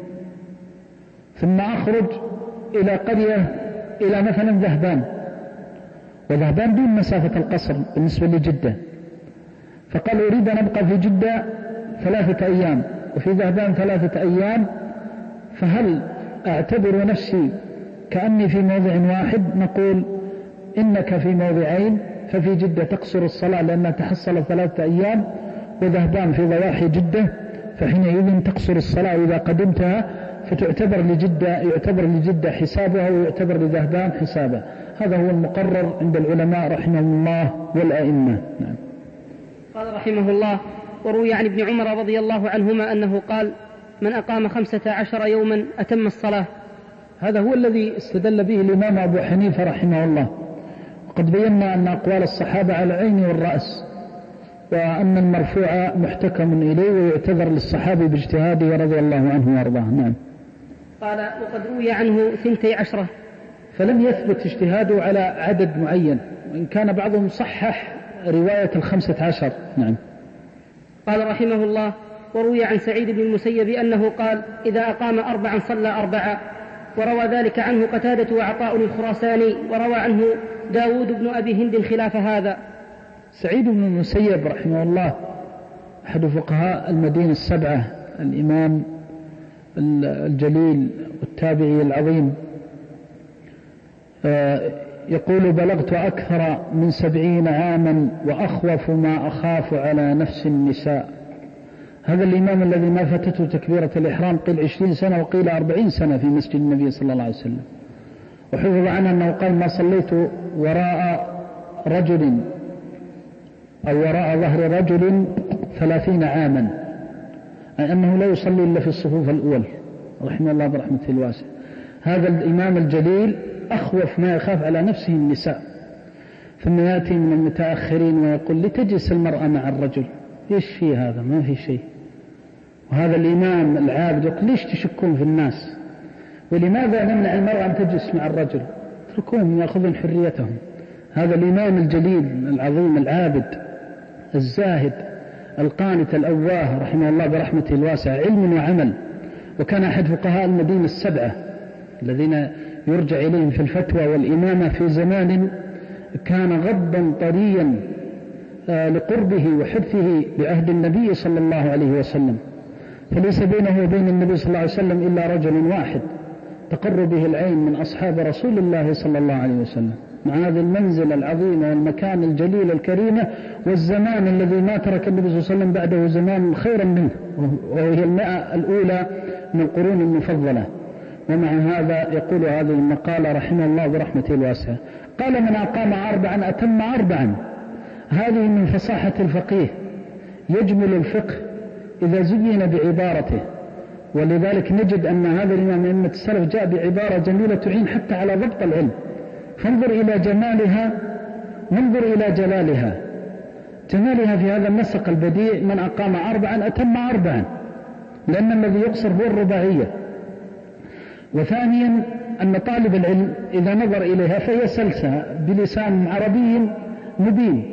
ثم أخرج إلى قرية إلى مثلا ذهبان، وذهبان دون مسافة القصر بالنسبة لجدة، فقال أريد أن أبقى في جدة 3 أيام وفي ذهبان 3 أيام، فهل أعتبر نفسي كأني في موضع واحد؟ نقول إنك في موضعين، ففي جدة تقصر الصلاة لأنها تحصل 3 أيام، وذهبان في ضواحي جدة، فحينئذ تقصر الصلاة إذا قدمتها، فتعتبر لجدة، يعتبر لجدة حسابها ويعتبر لذهبان حسابها. هذا هو المقرر عند العلماء رحمهم الله والأئمة. نعم. قال رحمه الله: وروي عن ابن عمر رضي الله عنهما أنه قال: من أقام 15 يوما أتم الصلاة. هذا هو الذي استدل به الإمام أبو حنيفة رحمه الله. وقد بينا أن أقوال الصحابة على العين والرأس، وأن المرفوع محتكم إليه ويعتذر للصحابي باجتهاده رضي الله عنه وارضاه. نعم. قال: وقد روي عنه 12، فلم يثبت اجتهاده على عدد معين، وإن كان بعضهم صحح رواية 15. نعم. قال رحمه الله: وروي عن سعيد بن المسيب أنه قال: إذا أقام 4 صلى 4. وروى ذلك عنه قتادة وعطاء الخراساني، وروى عنه داود بن أبي هند خلاف هذا. سعيد بن المسيب رحمه الله أحد فقهاء المدينة 7، الإمام الجليل والتابعي العظيم، يقول: بلغت أكثر من 70 عاما وأخوف ما أخاف على نفس النساء. هذا الإمام الذي ما فتته تكبيرة الإحرام قيل 20 سنة وقيل 40 سنة في مسجد النبي صلى الله عليه وسلم. وحفظ عنه أنه قال: ما صليت وراء رجل أو وراء ظهر رجل 30 عاما، أي أنه لا يصلي إلا في الصفوف الأول رحمه الله برحمته الواسعة. هذا الإمام الجليل أخوف ما يخاف على نفسه النساء. ثم يأتي من المتأخرين ويقول: لتجلس المرأة مع الرجل، إيش في هذا؟ ما في شيء. وهذا الإمام العابد يقول: ليش تشكون في الناس؟ ولماذا نمنع المرأة أن تجلس مع الرجل؟ اتركوهم يأخذون حريتهم. هذا الإمام الجليل العظيم العابد الزاهد القانت الأواه رحمه الله برحمته الواسعة، علم وعمل، وكان أحد فقهاء المدينة 7 الذين يرجع إليهم في الفتوى والإمامة في زمان كان غضا طريا لقربه وحدثه بعهد النبي صلى الله عليه وسلم، فليس بينه وبين النبي صلى الله عليه وسلم إلا رجل واحد تقر به العين من أصحاب رسول الله صلى الله عليه وسلم، مع هذه المنزل العظيمة والمكان الجليل الكريمة والزمان الذي ما ترك النبي صلى الله عليه وسلم بعده زمان خيرا منه، وهي 100 الأولى من القرون المفضلة. ومع هذا يقول هذه المقالة رحمه الله برحمته الواسعة: قال: من أقام 4 أتم 4. هذه من فصاحة الفقيه، يجمل الفقه إذا زين بعبارته. ولذلك نجد أن هذا الإمام من أئمة السلف جاء بعبارة جميلة تعين حتى على ضبط العلم. فانظر إلى جمالها، ننظر إلى جلالها. جمالها في هذا النسق البديع: من أقام 4 أتم 4، لأن الذي يقصر هو الرباعية. وثانيا أن طالب العلم إذا نظر إليها فهي سلسة بلسان عربي مبين،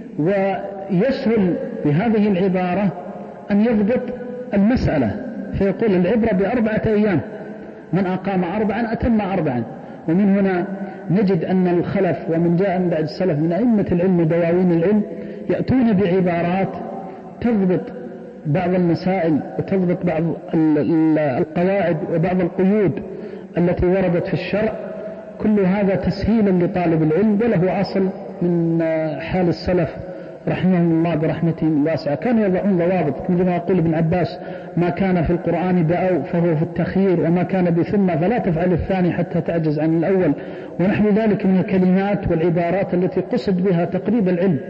ويسهل بهذه العبارة أن يضبط المسألة، فيقول: العبرة ب4 أيام، من أقام 4 أتم 4. ومن هنا نجد أن الخلف ومن جاء من بعد السلف من أئمة العلم ودواوين العلم يأتون بعبارات تضبط بعض المسائل وتضبط بعض القواعد وبعض القيود التي وردت في الشرع. كل هذا تسهيلا لطالب العلم، وله أصل من حال السلف رحمهم الله برحمتهم الواسعة. كانوا يضعون ضوابط، مثل ما يقول ابن عباس: ما كان في القرآن بأو فهو في التخيير، وما كان بثم فلا تفعل الثاني حتى تعجز عن الأول، ونحو ذلك من الكلمات والعبارات التي قصد بها تقريب العلم.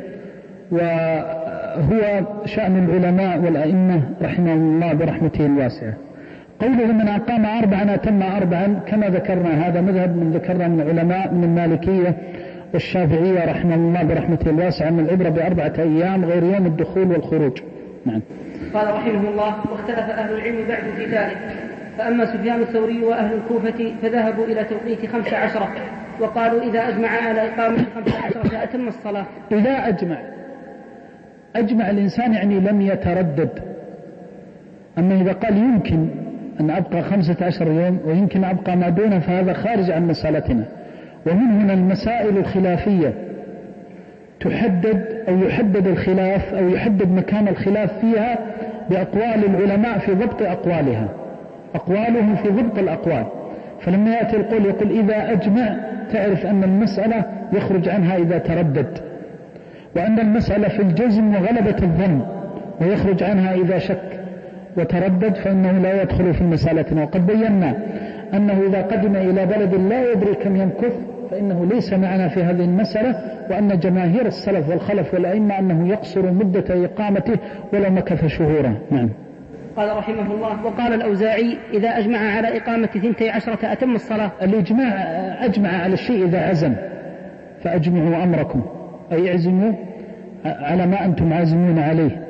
وهو شأن العلماء والأئمة رحمهم الله برحمته الواسعة. قوله: من أقام 4 أتم 4 كما ذكرنا، هذا مذهب من ذكرنا من العلماء من المالكية والشافعية رحمه الله برحمته الواسعة، أن العبرة ب4 أيام غير يوم الدخول والخروج. نعم. قال رحمه الله: واختلف أهل العلم بعد في ذلك، فأما سفيان الثوري وأهل الكوفة فذهبوا إلى توقيت 15، وقالوا: إذا أجمع على إقامة 15 أتم الصلاة. إذا أجمع الإنسان يعني لم يتردد. أما إذا قال يمكن أن أبقى 15 يوم ويمكن أبقى ما دونه فهذا خارج عن مسألتنا. ومن هنا المسائل الخلافية تحدد أو يحدد الخلاف أو يحدد مكان الخلاف فيها بأقوال العلماء في ضبط أقوالها، أقوالهم في ضبط الأقوال. فلما يأتي القول يقول إذا أجمع، تعرف أن المسألة يخرج عنها إذا تردد، وأن المسألة في الجزم وغلبة الظن، ويخرج عنها إذا شك وتردد، فإنه لا يدخل في مسألتنا. وقد بينا أنه إذا قدم إلى بلد لا يدري كم يمكث فإنه ليس معنا في هذه المسألة، وأن جماهير السلف والخلف والأئمة أنه يقصر مدة إقامته ولو مكث شهورا. نعم. قال رحمه الله: وقال الأوزاعي: إذا أجمع على إقامة 12 أتم الصلاة. الإجماع أجمع على الشيء إذا عزم، فأجمعوا أمركم، أي اعزموا على ما أنتم عازمون عليه،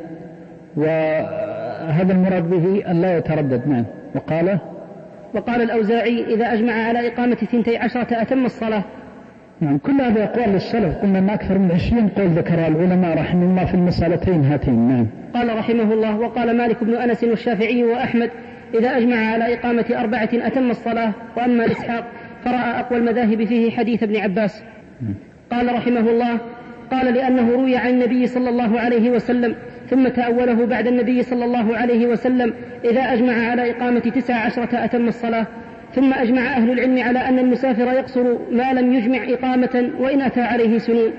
وهذا المراد به أن لا يتردد. نعم. وقال الأوزاعي: إذا أجمع على إقامة 12 أتم الصلاة. نعم. كل هذه أقوال للسلف، قلنا أن أكثر من 20 قول ذكرها العلماء رحمه الله في المسألتين هاتين. نعم. قال رحمه الله: وقال مالك بن أنس والشافعي وأحمد: إذا أجمع على إقامة 4 أتم الصلاة. وأما إسحاق فرأى أقوى المذاهب فيه حديث ابن عباس. قال رحمه الله: قال لأنه روي عن النبي صلى الله عليه وسلم ثم تأوله بعد النبي صلى الله عليه وسلم: إذا أجمع على إقامة 19 أتم الصلاة. ثم أجمع أهل العلم على أن المسافر يقصر ما لم يجمع إقامة وإن أتى عليه سنون.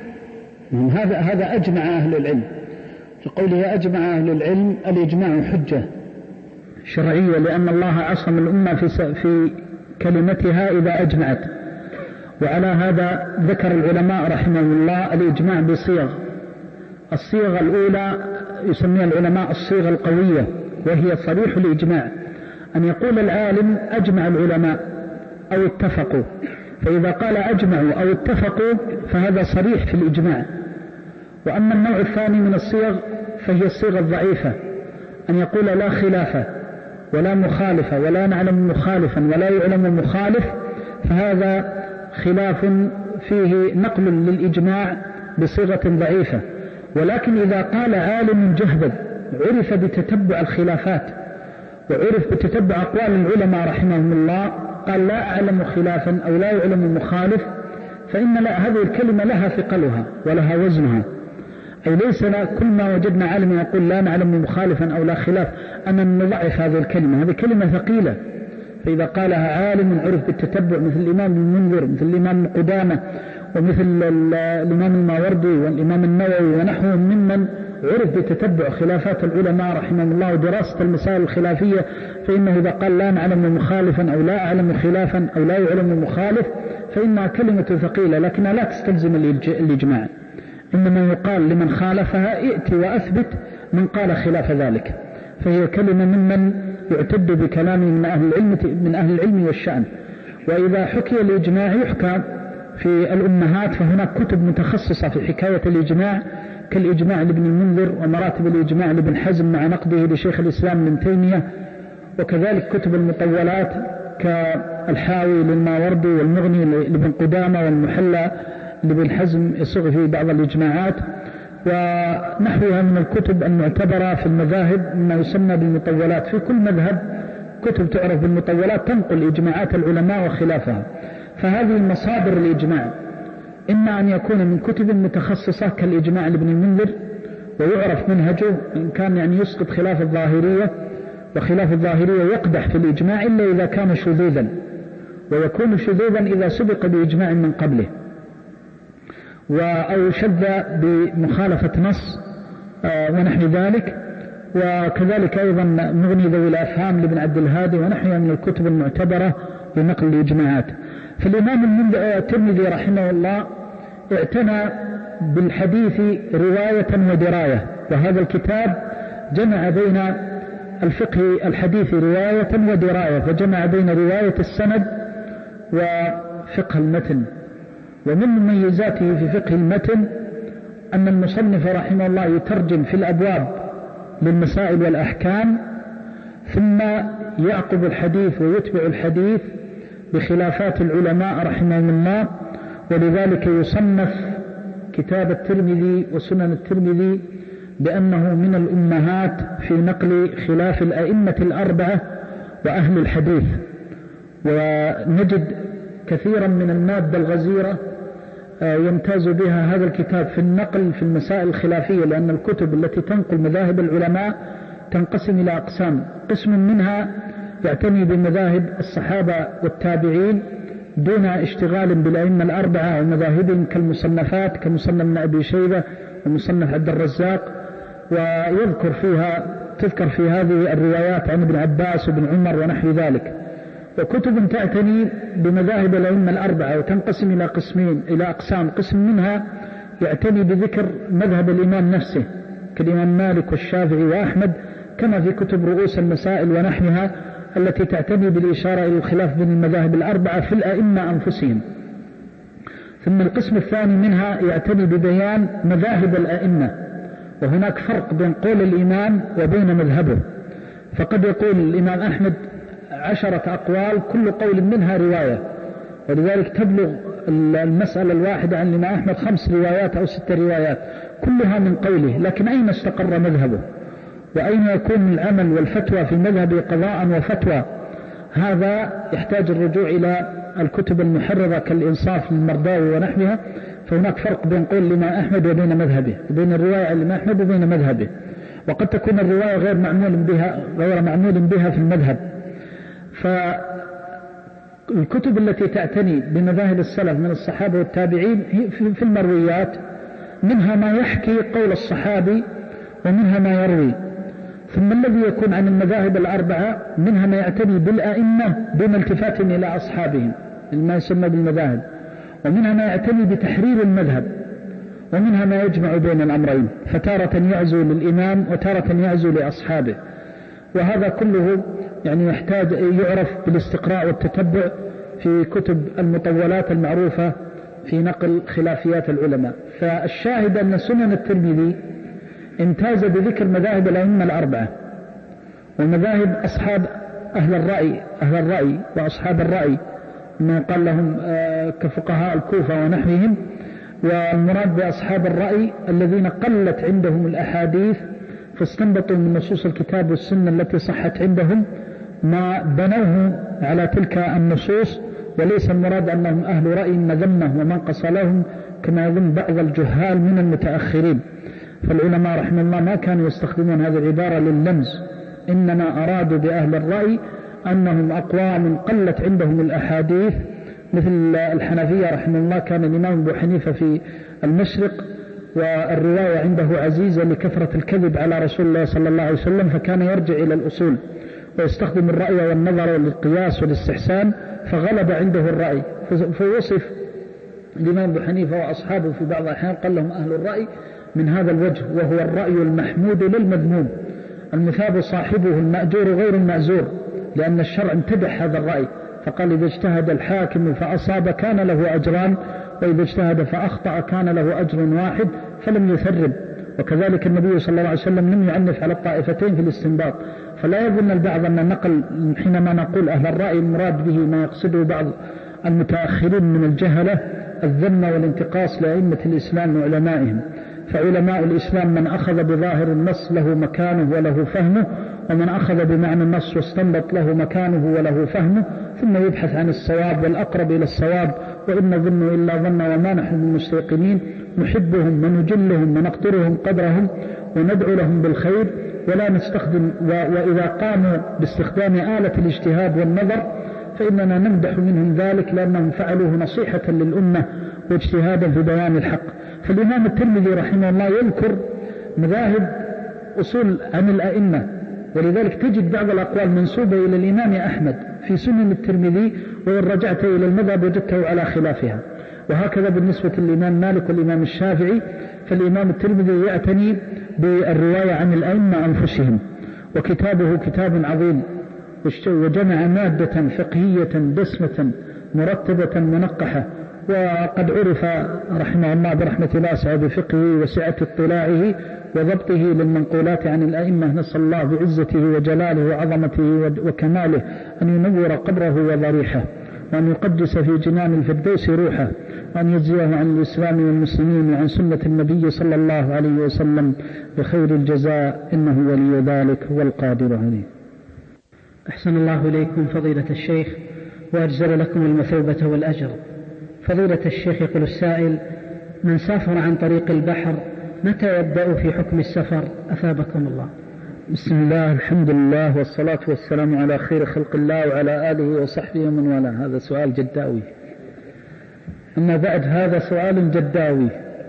هذا أجمع أهل العلم. في قوله أجمع أهل العلم، الإجماع حجة شرعية، لأن الله عصم الأمة في كلمتها إذا أجمعت. وعلى هذا ذكر العلماء رحمه الله الإجماع بصيغ. الصيغة الأولى يسميها العلماء الصيغة القوية، وهي صريح الإجماع، أن يقول العالم أجمع العلماء أو اتفقوا. فإذا قال أجمعوا أو اتفقوا فهذا صريح في الإجماع. وأما النوع الثاني من الصيغ فهي الصيغة الضعيفة، أن يقول لا خلافة ولا مخالفة ولا نعلم مخالفا ولا يعلم مخالف، فهذا خلاف فيه نقل للإجماع بصيغة ضعيفة. ولكن إذا قال عالم جهبذ عرف بتتبع الخلافات وعرف بتتبع أقوال العلماء رحمهم الله، قال لا أعلم خلافا أو لا يعلم مخالف، فإن هذه الكلمة لها ثقلها ولها وزنها. أي ليس كل ما وجدنا عالم يقول لا نعلم مخالفا أو لا خلاف أن نضعف هذه الكلمة، هذه كلمة ثقيلة. فإذا قالها عالم عرف بالتتبع مثل الإمام المنذر، مثل الإمام قدامة، ومثل الإمام الماوردي والإمام النووي ونحوهم ممن عرف بتتبع خلافات العلماء رحمهم الله ودراسة المسائل الخلافية، فإنه إذا قال لا نعلم مخالفا أو لا أعلم خلافا أو لا يعلم مخالف فإنها كلمة ثقيلة، لكنها لا تستلزم الإجماع. إنما يقال لمن خالفها ائت وأثبت من قال خلاف ذلك، فهي كلمة ممن يعتد بكلام من أهل العلم والشأن. وإذا حكي الإجماع يحكى في الأمهات، فهناك كتب متخصصة في حكاية الإجماع، كالإجماع لابن المنذر ومراتب الإجماع لابن حزم مع نقده لشيخ الإسلام ابن تيمية، وكذلك كتب المطولات كالحاوي للماوردي والمغني لابن قدامة والمحلى لابن حزم يصغ في بعض الإجماعات، ونحوها من الكتب المعتبرة في المذاهب ما يسمى بالمطولات. في كل مذهب كتب تعرف بالمطولات تنقل إجماعات العلماء وخلافها. فهذه مصادر الإجماع إما أن يكون من كتب متخصصة كالإجماع لابن المنذر ويعرف منهجه إن كان يعني يسقط خلاف الظاهرية، وخلاف الظاهرية يقدح في الإجماع إلا إذا كان شذوذا، ويكون شذوذا إذا سبق بإجماع من قبله، أو شذ بمخالفة نص ونحو ذلك. وكذلك أيضا مغني ذوي الأفهام لابن عبد الهادي ونحوها من الكتب المعتبرة لنقل الإجماعات. فالإمام الترمذي رحمه الله اعتنى بالحديث رواية ودراية، وهذا الكتاب جمع بين الفقه الحديث رواية ودراية، فجمع بين رواية السند وفقه المتن. ومن مميزاته في فقه المتن أن المصنف رحمه الله يترجم في الأبواب للمسائل والأحكام، ثم يعقب الحديث ويتبع الحديث بخلافات العلماء رحمهم الله. ولذلك يصنف كتاب الترمذي وسنن الترمذي بأنه من الأمهات في نقل خلاف الأئمة الأربعة وأهل الحديث. ونجد كثيرا من المادة الغزيرة يمتاز بها هذا الكتاب في النقل في المسائل الخلافية، لأن الكتب التي تنقل مذاهب العلماء تنقسم إلى أقسام. قسم منها يعتني بمذاهب الصحابة والتابعين دون اشتغال بالأئمة الأربعة ومذاهبهم كالمصنفات كمصنف ابن أبي شيبة ومصنف عبد الرزاق، تذكر في هذه الروايات عن ابن عباس وابن عمر ونحو ذلك. وكتب تعتني بمذاهب الأئمة الأربعة وتنقسم إلى قسمين إلى أقسام. قسم منها يعتني بذكر مذهب الإمام نفسه كالإمام مالك والشافعي وأحمد، كما في كتب رؤوس المسائل ونحوها التي تعتني بالإشارة إلى الخلاف بين المذاهب الأربعة في الأئمة أنفسهم. ثم القسم الثاني منها يعتني ببيان مذاهب الأئمة، وهناك فرق بين قول الإمام وبين مذهبه. فقد يقول الإمام أحمد 10 أقوال كل قول منها رواية، ولذلك تبلغ المسألة الواحدة عن الإمام أحمد 5 روايات أو 6 روايات كلها من قوله. لكن أين استقر مذهبه وأين يكون العمل والفتوى في المذهب قضاء وفتوى؟ هذا يحتاج الرجوع إلى الكتب المحررة كالإنصاف للمرداوي ونحوها. فهناك فرق بين قول الإمام أحمد وبين مذهبه، بين الرواية عن الإمام أحمد وبين مذهبه. وقد تكون الرواية غير معمول بها في المذهب. فالكتب التي تعتني بمذاهب السلف من الصحابة والتابعين في المرويات منها ما يحكي قول الصحابي ومنها ما يروي. ثم الذي يكون عن المذاهب الأربعة منها ما يعتني بالأئمة دون التفات إلى أصحابهم ما يسمى بالمذاهب، ومنها ما يعتني بتحرير المذهب، ومنها ما يجمع بين الأمرين، فتارة يعزو للإمام وتارة يعزو لأصحابه. وهذا كله يعني يحتاج يعرف بالاستقراء والتتبع في كتب المطولات المعروفة في نقل خلافيات العلماء. فالشاهد أن سنن الترمذي امتاز بذكر مذاهب الأئمة الأربعة ومذاهب أصحاب أهل الرأي وأصحاب الرأي ما قال لهم كفقهاء الكوفة ونحوهم. والمراد بأصحاب الرأي الذين قلت عندهم الأحاديث فاستنبطوا من نصوص الكتاب والسنة التي صحت عندهم ما بنوه على تلك النصوص، وليس المراد أنهم أهل رأي مذمة ومنقص لهم كما يظن بعض الجهال من المتأخرين. فالعلماء رحمه الله ما كانوا يستخدمون هذه العبارة لللمز، إنما أرادوا بأهل الرأي أنهم أقوام قلت عندهم الأحاديث. مثل الحنفية رحمه الله كان الإمام أبو حنيفة في المشرق والرواية عنده عزيزة لكثرة الكذب على رسول الله صلى الله عليه وسلم، فكان يرجع إلى الأصول ويستخدم الرأي والنظر والقياس والاستحسان، فغلب عنده الرأي. فوصف الإمام أبو حنيفة وأصحابه في بعض الأحيان قال لهم أهل الرأي من هذا الوجه، وهو الرأي المحمود للمذموم المثاب صاحبه المأجور غير المأزور، لأن الشرع امتدح هذا الرأي فقال إذا اجتهد الحاكم فأصاب كان له أجران، وإذا اجتهد فأخطأ كان له أجر واحد فلم يثرب. وكذلك النبي صلى الله عليه وسلم لم يعنف على الطائفتين في الاستنباط. فلا يظن البعض أن النقل حينما نقول أهل الرأي المراد به ما يقصده بعض المتأخرين من الجهلة الذم والانتقاص لأئمة الإسلام وعلمائهم. فعلماء الإسلام من أخذ بظاهر النص له مكانه وله فهمه، ومن أخذ بمعنى النص واستنبط له مكانه وله فهمه، ثم يبحث عن الصواب والأقرب إلى الصواب. وإن نظن إلا ظن وما نحن بالمستيقنين، نحبهم ونجلهم ونقدرهم قدرهم وندعو لهم بالخير، ولا نستخدم وإذا قاموا باستخدام آلة الاجتهاد والنظر فإننا نمدح منهم ذلك لأنهم فعلوه نصيحة للأمة واجتهادا في بيان الحق. فالإمام الترمذي رحمه الله يذكر مذاهب أصول عن الأئمة، ولذلك تجد بعض الأقوال منسوبة إلى الإمام أحمد في سنن الترمذي، وإن رجعت إلى المذهب وجدته على خلافها. وهكذا بالنسبة للإمام مالك والإمام الشافعي، فالإمام الترمذي يعتني بالرواية عن الأئمة أنفسهم، وكتابه كتاب عظيم وجمع مادة فقهية دسمة مرتبة منقحة. وقد عرف رحمه الله برحمة واسعة بفقهه وسعة اطلاعه وضبطه للمنقولات عن الأئمة. نسأل الله بعزته وجلاله وعظمته وكماله أن ينور قبره وضريحه، وأن يقدس في جنان الفردوس روحه، وأن يجزيه عن الإسلام والمسلمين وعن سنة النبي صلى الله عليه وسلم بخير الجزاء، إنه ولي ذلك والقادر عليه. أحسن الله إليكم فضيلة الشيخ وأجزل لكم المثوبة والأجر. فضيلة الشيخ يقول السائل: من سافر عن طريق البحر متى يبدأ في حكم السفر؟ أثابكم الله. بسم الله، الحمد لله، والصلاة والسلام على خير خلق الله وعلى آله وصحبه ومن والاه. هذا سؤال جداوي. أما بعد، هذا سؤال جداوي.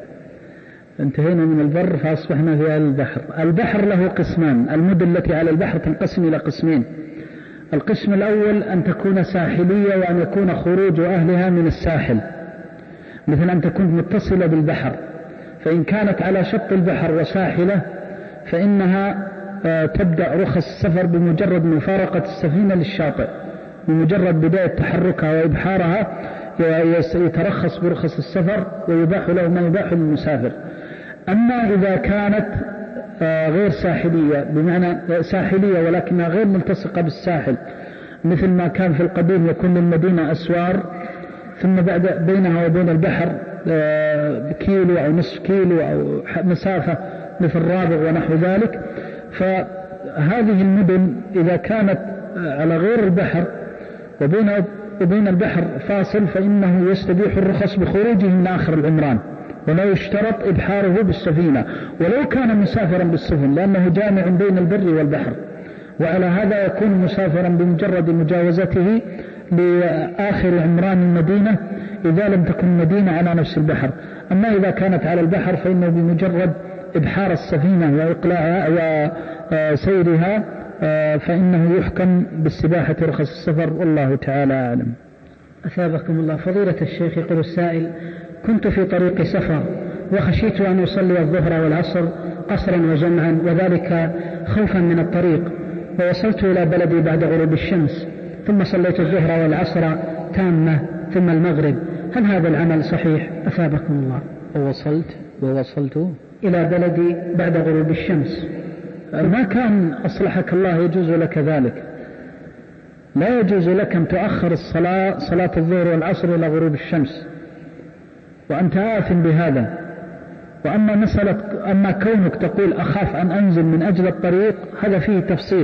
انتهينا من البر فأصبحنا في البحر. البحر له قسمان، المدن التي على البحر تنقسم إلى قسمين. القسم الأول أن تكون ساحلية، وأن يكون خروج أهلها من الساحل، مثل أن تكون متصلة بالبحر. فإن كانت على شط البحر وساحلة فإنها تبدأ رخص السفر بمجرد مفارقة السفينة للشاطئ، بمجرد بداية تحركها وإبحارها يترخص برخص السفر ويباح له ما يباح للمسافر. أما إذا كانت غير ساحلية، بمعنى ساحلية ولكنها غير ملتصقة بالساحل، مثل ما كان في القديم يكون للمدينة أسوار ثم بعد بينها وبين البحر كيلو أو نصف كيلو أو مسافة مثل رابغ ونحو ذلك. فهذه المدن إذا كانت على غير البحر وبين البحر فاصل فإنه يستبيح الرخص بخروجه من آخر العمران، ولا يشترط إبحاره بالسفينة ولو كان مسافرا بالسفن، لأنه جامع بين البر والبحر، وعلى هذا يكون مسافرا بمجرد مجاوزته لآخر عمران المدينة إذا لم تكن مدينة على نفس البحر. أما إذا كانت على البحر فإنه بمجرد إبحار السفينة وإقلاعها وسيرها فإنه يحكم باستباحة رخص السفر، والله تعالى أعلم. أثابكم الله. فضيلة الشيخ، يقول السائل: كنت في طريق سفر وخشيت أن أصلي الظهر والعصر قصرا وجمعا، وذلك خوفا من الطريق، ووصلت إلى بلدي بعد غروب الشمس، ثم صليت الظهر والعصر تامة ثم المغرب، هل هذا العمل صحيح؟ أثابكم الله. ووصلت إلى بلدي بعد غروب الشمس. ما كان أصلحك الله يجوز لك ذلك، لا يجوز لك أن تؤخر صلاة الظهر والعصر إلى غروب الشمس، وأنت آثم بهذا. أما كونك تقول أخاف أن أنزل من أجل الطريق، هذا فيه تفصيل.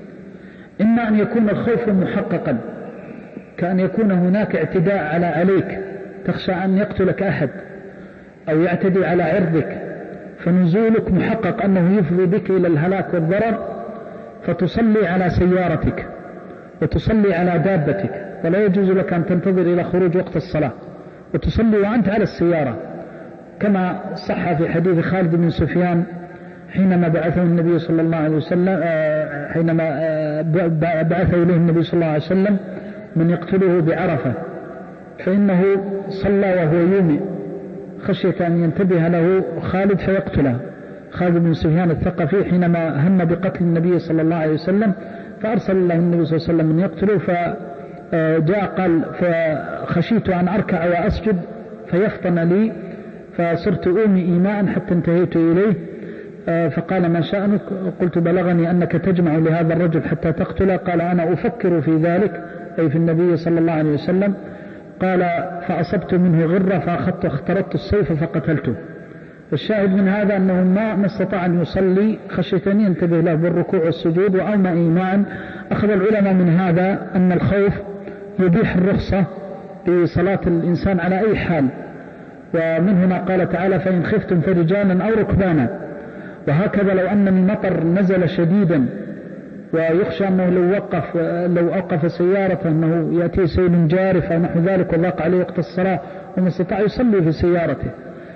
إما أن يكون الخوف محققا، كأن يكون هناك اعتداء عليك، تخشى أن يقتلك أحد أو يعتدي على عرضك، فنزولك محقق أنه يفضي بك إلى الهلاك والضرر، فتصلي على سيارتك وتصلي على دابتك، ولا يجوز لك أن تنتظر إلى خروج وقت الصلاة وتصلي وأنت على السيارة، كما صح في حديث خالد بن سفيان حينما بعثه النبي صلى الله عليه وسلم، حينما بعثه إليه النبي صلى الله عليه وسلم من يقتله بعرفة، فإنه صلى وهو يومئ خشية أن ينتبه له خالد فيقتله. خالد بن سفيان الثقفي حينما هم بقتل النبي صلى الله عليه وسلم فأرسل الله النبي صلى الله عليه وسلم من يقتله، فجاء قال: فخشيت أن أركع وأسجد فيفطن لي، فصرت أومي إيماء حتى انتهيت إليه، فقال: ما شأنك؟ قلت: بلغني أنك تجمع لهذا الرجل حتى تقتله. قال: أنا أفكر في ذلك، أي في النبي صلى الله عليه وسلم. قال: فأصبت منه غرة فاخترت السيف فقتلته. الشاهد من هذا أنه ما استطاع أن يصلي خشية أن ينتبه له بالركوع والسجود وأومى إيماء. أخذ العلماء من هذا أن الخوف يبيح الرخصة بصلاة الإنسان على أي حال، ومن هنا قال تعالى: فإن خفتم فرجالا أو ركبانا. وهكذا لو أن المطر نزل شديدا ويخشى أنه لو أوقف سيارة أنه يأتي سيل جارف أو نحو ذلك وضاق عليه وقت الصلاة وما استطاع يصلي في سيارته.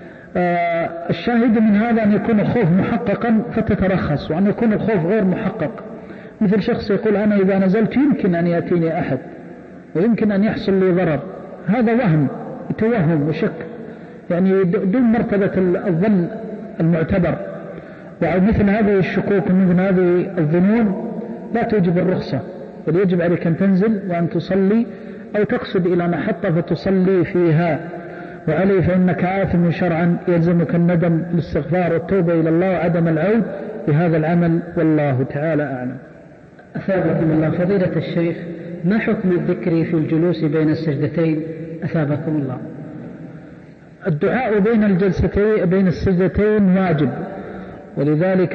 الشاهد من هذا أن يكون الخوف محققا فتترخص، وأن يكون الخوف غير محقق، مثل شخص يقول: أنا إذا نزلت يمكن أن يأتيني أحد ويمكن أن يحصل لي ضرر، هذا وهم، توهم وشك، يعني دون مرتبة الظن المعتبر. ومثل هذه الشكوك ومثل هذه الظنون لا توجب الرخصة، بل يجب عليك أن تنزل وأن تصلي أو تقصد إلى محطة فتصلي فيها، وعليه فإنك آثم شرعا، يلزمك الندم الاستغفار والتوبة إلى الله وعدم العود بهذا العمل، والله تعالى أعلم. أثابكم الله. فضيلة الشيخ، ما حكم الذكر في الجلوس بين السجدتين؟ أثابكم الله. الدعاء بين السجدتين واجب، ولذلك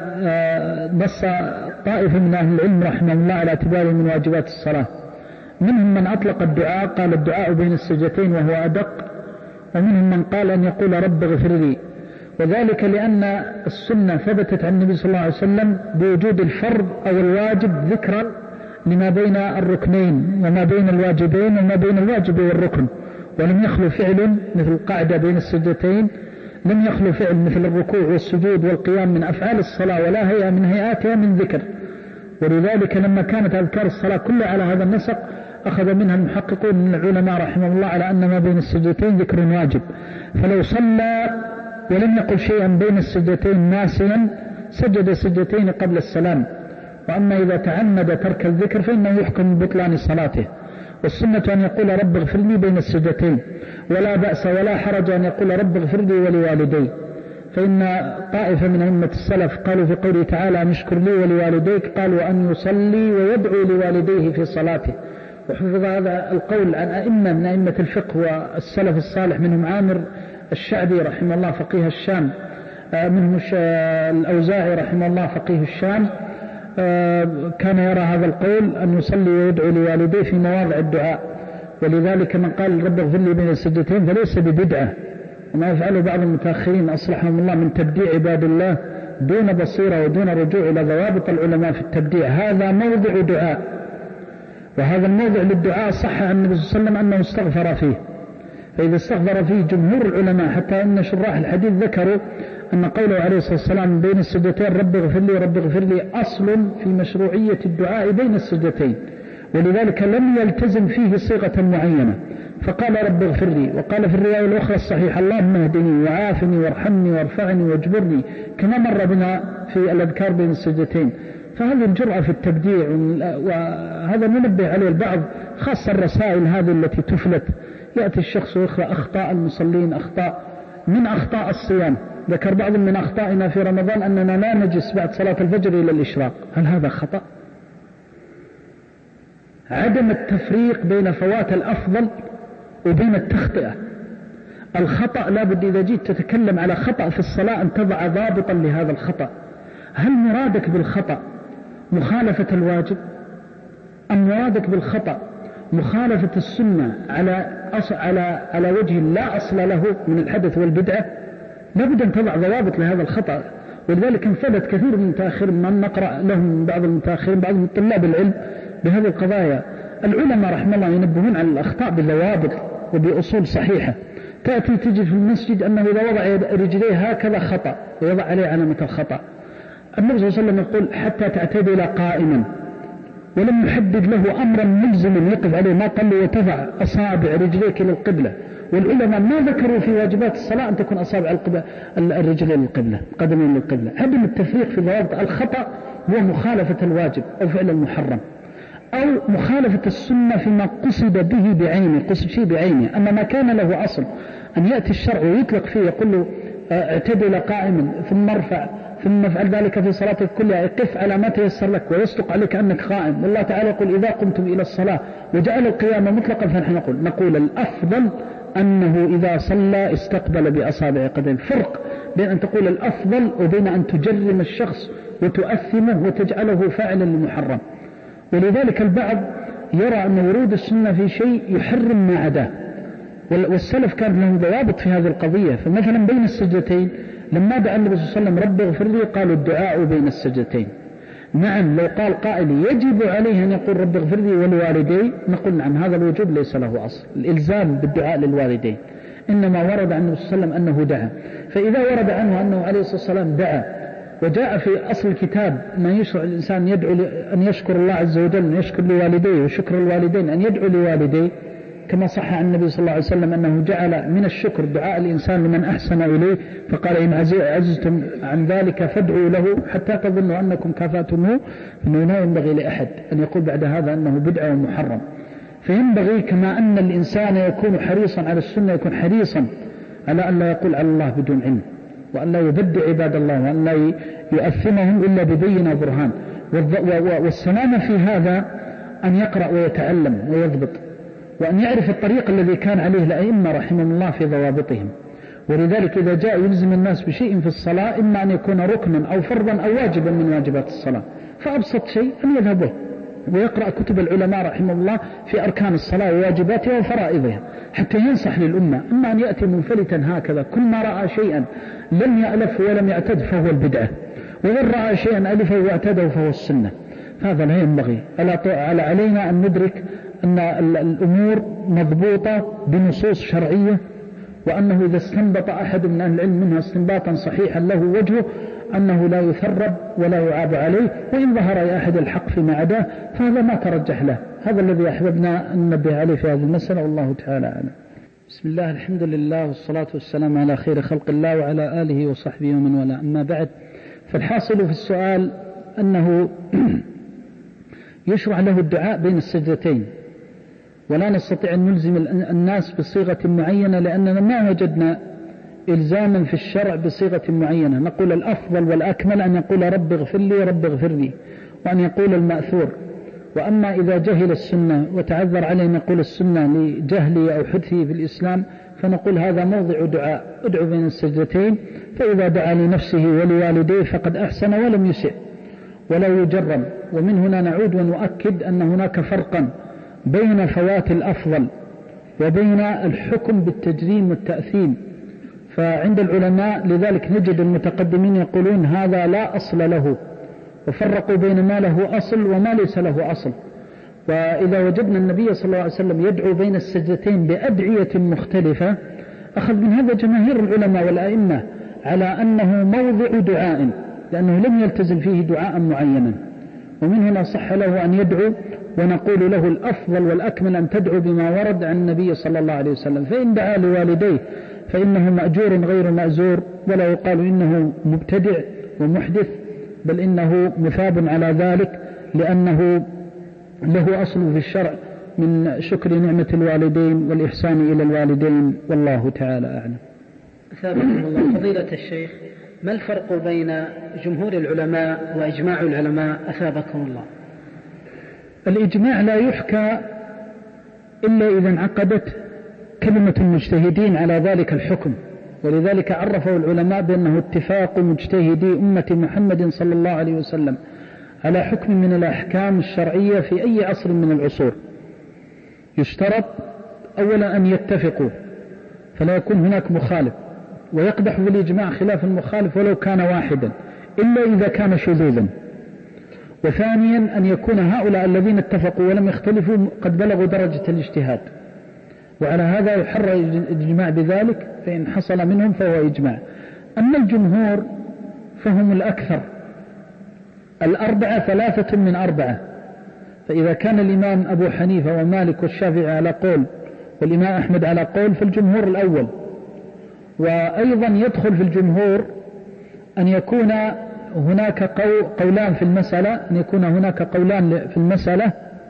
نص طائفة من أهل العلم رحمه الله على اعتباره من واجبات الصلاة. منهم من أطلق الدعاء، قال الدعاء بين السجدتين وهو أدق، ومنهم من قال أن يقول: رب اغفر لي، وذلك لأن السنة ثبتت عن النبي صلى الله عليه وسلم بوجود الفرض أو الواجب ذكرا لما بين الركنين وما بين الواجبين وما بين الواجب والركن، ولم يخلو فعل مثل القاعدة بين السجدتين، لم يخلو فعل مثل الركوع والسجود والقيام من أفعال الصلاة ولا هيئة من هيئاتها من ذكر. ولذلك لما كانت أذكار الصلاة كلها على هذا النسق أخذ منها المحققون من العلماء رحمه الله على أن ما بين السجدتين ذكر واجب، فلو صلى ولم يقل شيئا بين السجدتين ناسيا سجد سجدتين قبل السلام. وأما إذا تعمد ترك الذكر فإنه يحكم ببطلان صلاته. والسنة أن يقول: رب اغفر لي بين السجدتين، ولا بأس ولا حرج أن يقول: رب اغفر لي ولوالدي، فإن طائفة من أئمة السلف قالوا في قوله تعالى: أن اشكر لي ولوالديك، قالوا: أن يصلي ويدعو لوالديه في صلاته، وحفظ هذا القول عن أئمة من أئمة الفقه والسلف الصالح، منهم عامر الشعبي رحمه الله فقيه الشام، منهم الأوزاعي رحمه الله فقيه الشام، كان يرى هذا القول أن يصلي ويدعو لوالديه في مواضع الدعاء. ولذلك من قال رب اغفر لي بين السجدتين فليس ببدعة، وما يفعله بعض المتأخرين أصلحهم الله من تبديع عباد الله دون بصيرة ودون رجوع إلى ضوابط العلماء في التبديع. هذا موضع دعاء، وهذا الموضع للدعاء صح عن النبي صلى الله عليه وسلم أنه استغفر فيه. فإذا استغفر فيه جمهور العلماء، حتى إن شراح الحديث ذكروا أن قوله عليه الصلاة والسلام بين السجدتين رب اغفر لي رب اغفر لي أصل في مشروعية الدعاء بين السجدتين، ولذلك لم يلتزم فيه صيغة معينة، فقال رب اغفر لي. وقال في الرواية الأخرى الصحيحة اللهم اهدني وعافني وارحمني وارفعني واجبرني، كما مر بنا في الأذكار بين السجدتين. فهذه الجرأة في التبديع، وهذا ننبه عليه البعض، خاصة الرسائل هذه التي تفلت، يأتي الشخص ويقرأ أخطاء المصلين، أخطاء من أخطاء الصيام. ذكر بعض من أخطائنا في رمضان أننا لا نجلس بعد صلاة الفجر إلى الإشراق. هل هذا خطأ؟ عدم التفريق بين فوات الأفضل وبين التخطئة. الخطأ لابد إذا جيت تتكلم على خطأ في الصلاة أن تضع ضابطا لهذا الخطأ. هل مرادك بالخطأ مخالفة الواجب، أم مرادك بالخطأ مخالفة السنة على وجه لا أصل له من الحدث والبدعة؟ لابد أن تضع ضوابط لهذا الخطأ. ولذلك انفلت كثير من المتأخرين، من نقرأ لهم بعض المتأخرين بعض من طلاب العلم بهذه القضايا. العلماء رحمه الله ينبهون على الأخطاء بضوابط وبأصول صحيحة. تأتي تجد في المسجد أنه إذا وضع رجليه هكذا خطأ ويضع عليه علامة الخطأ. النبي صلى الله عليه وسلم يقول حتى تعتدل قائما، ولم يحدد له أمرا ملزما يقف عليه، ما قال له وتضع أصابع رجليك إلى القبلة. والعلماء ما ذكروا في واجبات الصلاة أن تكون أصابع الرجلين للقبلة، قدمين للقبلة. عدم التفريق في ضوابط الخطأ هو مخالفة الواجب أو فعل المحرم، أو مخالفة السنة فيما قصد به بعينه، قصد شيء بعينه. أما ما كان له أصل أن يأتي الشرع ويطلق فيه، يقول له اعتدل قائما ثم ارفع ثم افعل ذلك في صلاتك كلها، قف على ما تيسر لك ويصدق عليك أنك قائم. والله تعالى يقول إذا قمتم إلى الصلاة وجعل القيام مطلقا، فنحن نقول الأفضل أنه إذا صلى استقبل بأصابع قدمه. فرق بين أن تقول الأفضل وبين أن تجرم الشخص وتؤثمه وتجعله فاعلا للمحرم. ولذلك البعض يرى أن ورود السنة في شيء يحرم ما عداه، والسلف كان لهم ضوابط في هذه القضية. فمثلا بين السجدتين لما دعا النبي صلى الله عليه وسلم رب اغفر لي قالوا الدعاء بين السجدتين. نعم، لو قال قائل يجب عليه أن يقول رب اغفر لي والوالدي، نقول نعم هذا الوجوب ليس له أصل، الإلزام بالدعاء للوالدين. إنما ورد عن النبي صلى الله عليه وسلم أنه دعا. فإذا ورد عنه أنه عليه الصلاة والسلام دعا، وجاء في أصل الكتاب ما يشرع الإنسان يدعو أن يشكر الله عز وجل، أن يشكر لوالديه، وشكر الوالدين أن يدعو لوالديه، كما صح عن النبي صلى الله عليه وسلم أنه جعل من الشكر دعاء الإنسان لمن أحسن إليه، فقال إن عززتم عن ذلك فادعوا له حتى تظنوا أنكم كافأتموه. إنه لا ينبغي لأحد أن يقول بعد هذا أنه بدعة ومحرم. فينبغي كما أن الإنسان يكون حريصا على السنة يكون حريصا على أن لا يقول على الله بدون علم، وأن لا يبدع عباد الله، وأن لا يؤثمهم إلا ببينة برهان. والسلامة في هذا أن يقرأ ويتعلم ويضبط، وأن يعرف الطريق الذي كان عليه الأئمة رحمهم الله في ضوابطهم. ولذلك إذا جاء يلزم الناس بشيء في الصلاة، إما أن يكون ركنا أو فرضا أو واجبا من واجبات الصلاة، فأبسط شيء أن يذهب به ويقرأ كتب العلماء رحمه الله في أركان الصلاة وواجباتها وفرائضها حتى ينصح للأمة. أما أن يأتي منفلتا هكذا كل ما رأى شيئا لم يألف ولم يعتد فهو البدعة، وإن رأى شيئا ألفه واعتده فهو السنة. هذا لا ينبغي. علينا أن ندرك أن الأمور مضبوطة بنصوص شرعية، وأنه إذا استنبط أحد من أهل العلم منها استنباطا صحيحا له وجهه أنه لا يثرب ولا يعاب عليه، وإن ظهر لأحد الحق فيما عداه فهذا ما ترجح له. هذا الذي أحببنا أن ننبه عليه في هذه المسألة، والله تعالى أعلم. بسم الله، الحمد لله والصلاة والسلام على خير خلق الله وعلى آله وصحبه ومن والاه. أما بعد، فالحاصل في السؤال أنه يشرع له الدعاء بين السجدتين، ولا نستطيع أن نلزم الناس بصيغة معينة، لأننا ما وجدنا إلزاما في الشرع بصيغة معينة. نقول الأفضل والأكمل أن يقول رب اغفر لي رب اغفر لي، وأن يقول المأثور. وأما إذا جهل السنة وتعذر عليه نقول السنة لجهله أو حدثه في الإسلام، فنقول هذا موضع دعاء، ادعو بين السجدتين، فإذا دعا لنفسه ولوالديه فقد أحسن ولم يسئ ولا يجرم. ومن هنا نعود ونؤكد أن هناك فرقا بين فوات الأفضل وبين الحكم بالتجريم والتأثيم. فعند العلماء لذلك نجد المتقدمين يقولون هذا لا أصل له، وفرقوا بين ما له أصل وما ليس له أصل. وإذا وجدنا النبي صلى الله عليه وسلم يدعو بين السجدتين بأدعية مختلفة، أخذ من هذا جماهير العلماء والأئمة على أنه موضع دعاء، لأنه لم يلتزم فيه دعاء معينا، ومن هنا صح له أن يدعو. ونقول له الأفضل والأكمل أن تدعو بما ورد عن النبي صلى الله عليه وسلم. فإن دعا لوالديه فإنه مأجور غير مأزور، ولا يقال إنه مبتدع ومحدث، بل إنه مثاب على ذلك، لأنه له أصل في الشرع من شكر نعمة الوالدين والإحسان إلى الوالدين، والله تعالى أعلم. أثابكم الله. فضيلة الشيخ، ما الفرق بين جمهور العلماء وإجماع العلماء أثابكم الله؟ الإجماع لا يحكى إلا إذا انعقدت كلمة المجتهدين على ذلك الحكم، ولذلك عرفوا العلماء بأنه اتفاق مجتهدي أمة محمد صلى الله عليه وسلم على حكم من الأحكام الشرعية في أي عصر من العصور. يشترط أولا أن يتفقوا فلا يكون هناك مخالف، ويقدح في الإجماع خلاف المخالف ولو كان واحدا إلا إذا كان شذوذا. وثانيا أن يكون هؤلاء الذين اتفقوا ولم يختلفوا قد بلغوا درجة الاجتهاد، وعلى هذا يحرر الإجماع بذلك، فإن حصل منهم فهو إجماع. أما الجمهور فهم الأكثر، الأربعة 3 من 4. فإذا كان الإمام أبو حنيفة ومالك والشافعي على قول والإمام أحمد على قول فالجمهور الأول. وأيضا يدخل في الجمهور أن يكون هناك قولان في المسألة، أن يكون هناك قولان في المسألة،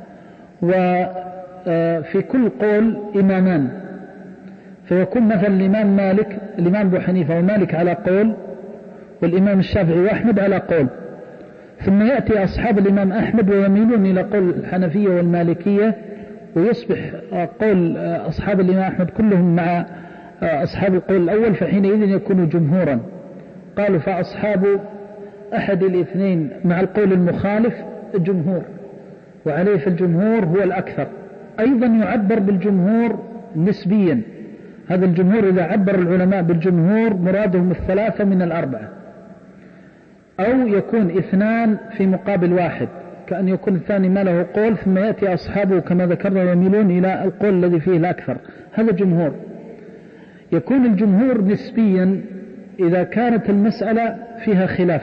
وفي كل قول إمامان، فيكون مثلا الإمام أبو حنيفة ومالك على قول، والإمام الشافعي وأحمد على قول، ثم يأتي أصحاب الإمام أحمد ويميلون إلى قول الحنفية والمالكية، ويصبح قول أصحاب الإمام أحمد كلهم مع أصحاب القول الأول، فحينئذ يكونوا جمهورا. قالوا فأصحاب أحد الاثنين مع القول المخالف الجمهور، وعليه فالجمهور هو الأكثر. أيضا يعبر بالجمهور نسبيا، هذا الجمهور إذا عبر العلماء بالجمهور مرادهم 3 من 4، أو يكون 2 في مقابل 1، كأن يكون الثاني ما له قول ثم يأتي أصحابه كما ذكرنا يميلون إلى القول الذي فيه الأكثر، هذا جمهور. يكون الجمهور نسبيا إذا كانت المسألة فيها خلاف،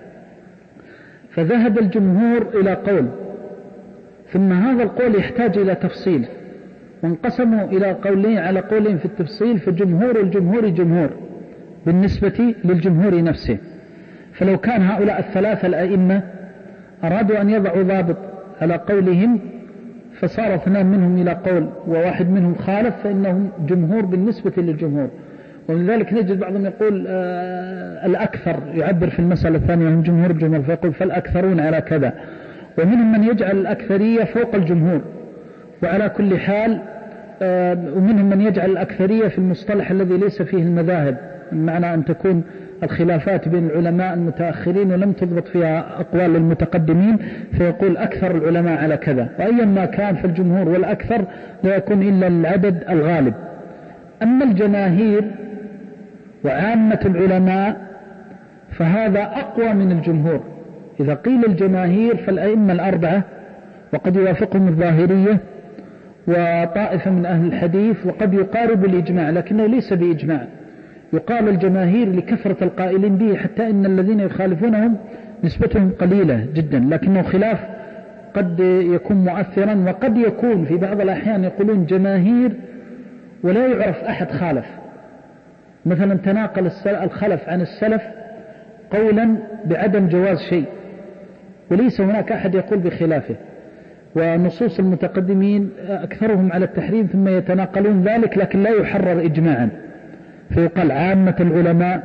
فذهب الجمهور إلى قول، ثم هذا القول يحتاج إلى تفصيل، وانقسموا إلى قولين على قولين في التفصيل، فجمهور الجمهور جمهور بالنسبة للجمهور نفسه. فلو كان هؤلاء 3 الأئمة أرادوا أن يضعوا ضابط على قولهم فصار 2 منهم إلى قول وواحد منهم خالف، فإنهم جمهور بالنسبة للجمهور. ومن ذلك نجد بعضهم يقول الأكثر، يعبر في المسألة الثانية هم جمهور الجمهور، فيقول فالأكثرون على كذا. ومنهم من يجعل الأكثرية فوق الجمهور، وعلى كل حال ومنهم من يجعل الأكثرية في المصطلح الذي ليس فيه المذاهب، معنى أن تكون الخلافات بين العلماء المتأخرين ولم تضبط فيها أقوال المتقدمين، فيقول أكثر العلماء على كذا. وأيا ما كان فالجمهور والأكثر لا يكون إلا العدد الغالب. أما الجماهير وعامة العلماء فهذا أقوى من الجمهور. إذا قيل الجماهير فالأئمة 4، وقد يوافقهم الظاهرية وطائفة من أهل الحديث، وقد يقارب الإجماع لكنه ليس بإجماع. يقال الجماهير لكثرة القائلين به، حتى إن الذين يخالفونهم نسبتهم قليلة جدا، لكنه خلاف قد يكون مؤثرا، وقد يكون في بعض الأحيان يقولون جماهير ولا يعرف أحد خالف. مثلا تناقل الخلف عن السلف قولا بعدم جواز شيء، وليس هناك أحد يقول بخلافه، ونصوص المتقدمين أكثرهم على التحريم، ثم يتناقلون ذلك لكن لا يحرر إجماعا، فيقال عامة العلماء،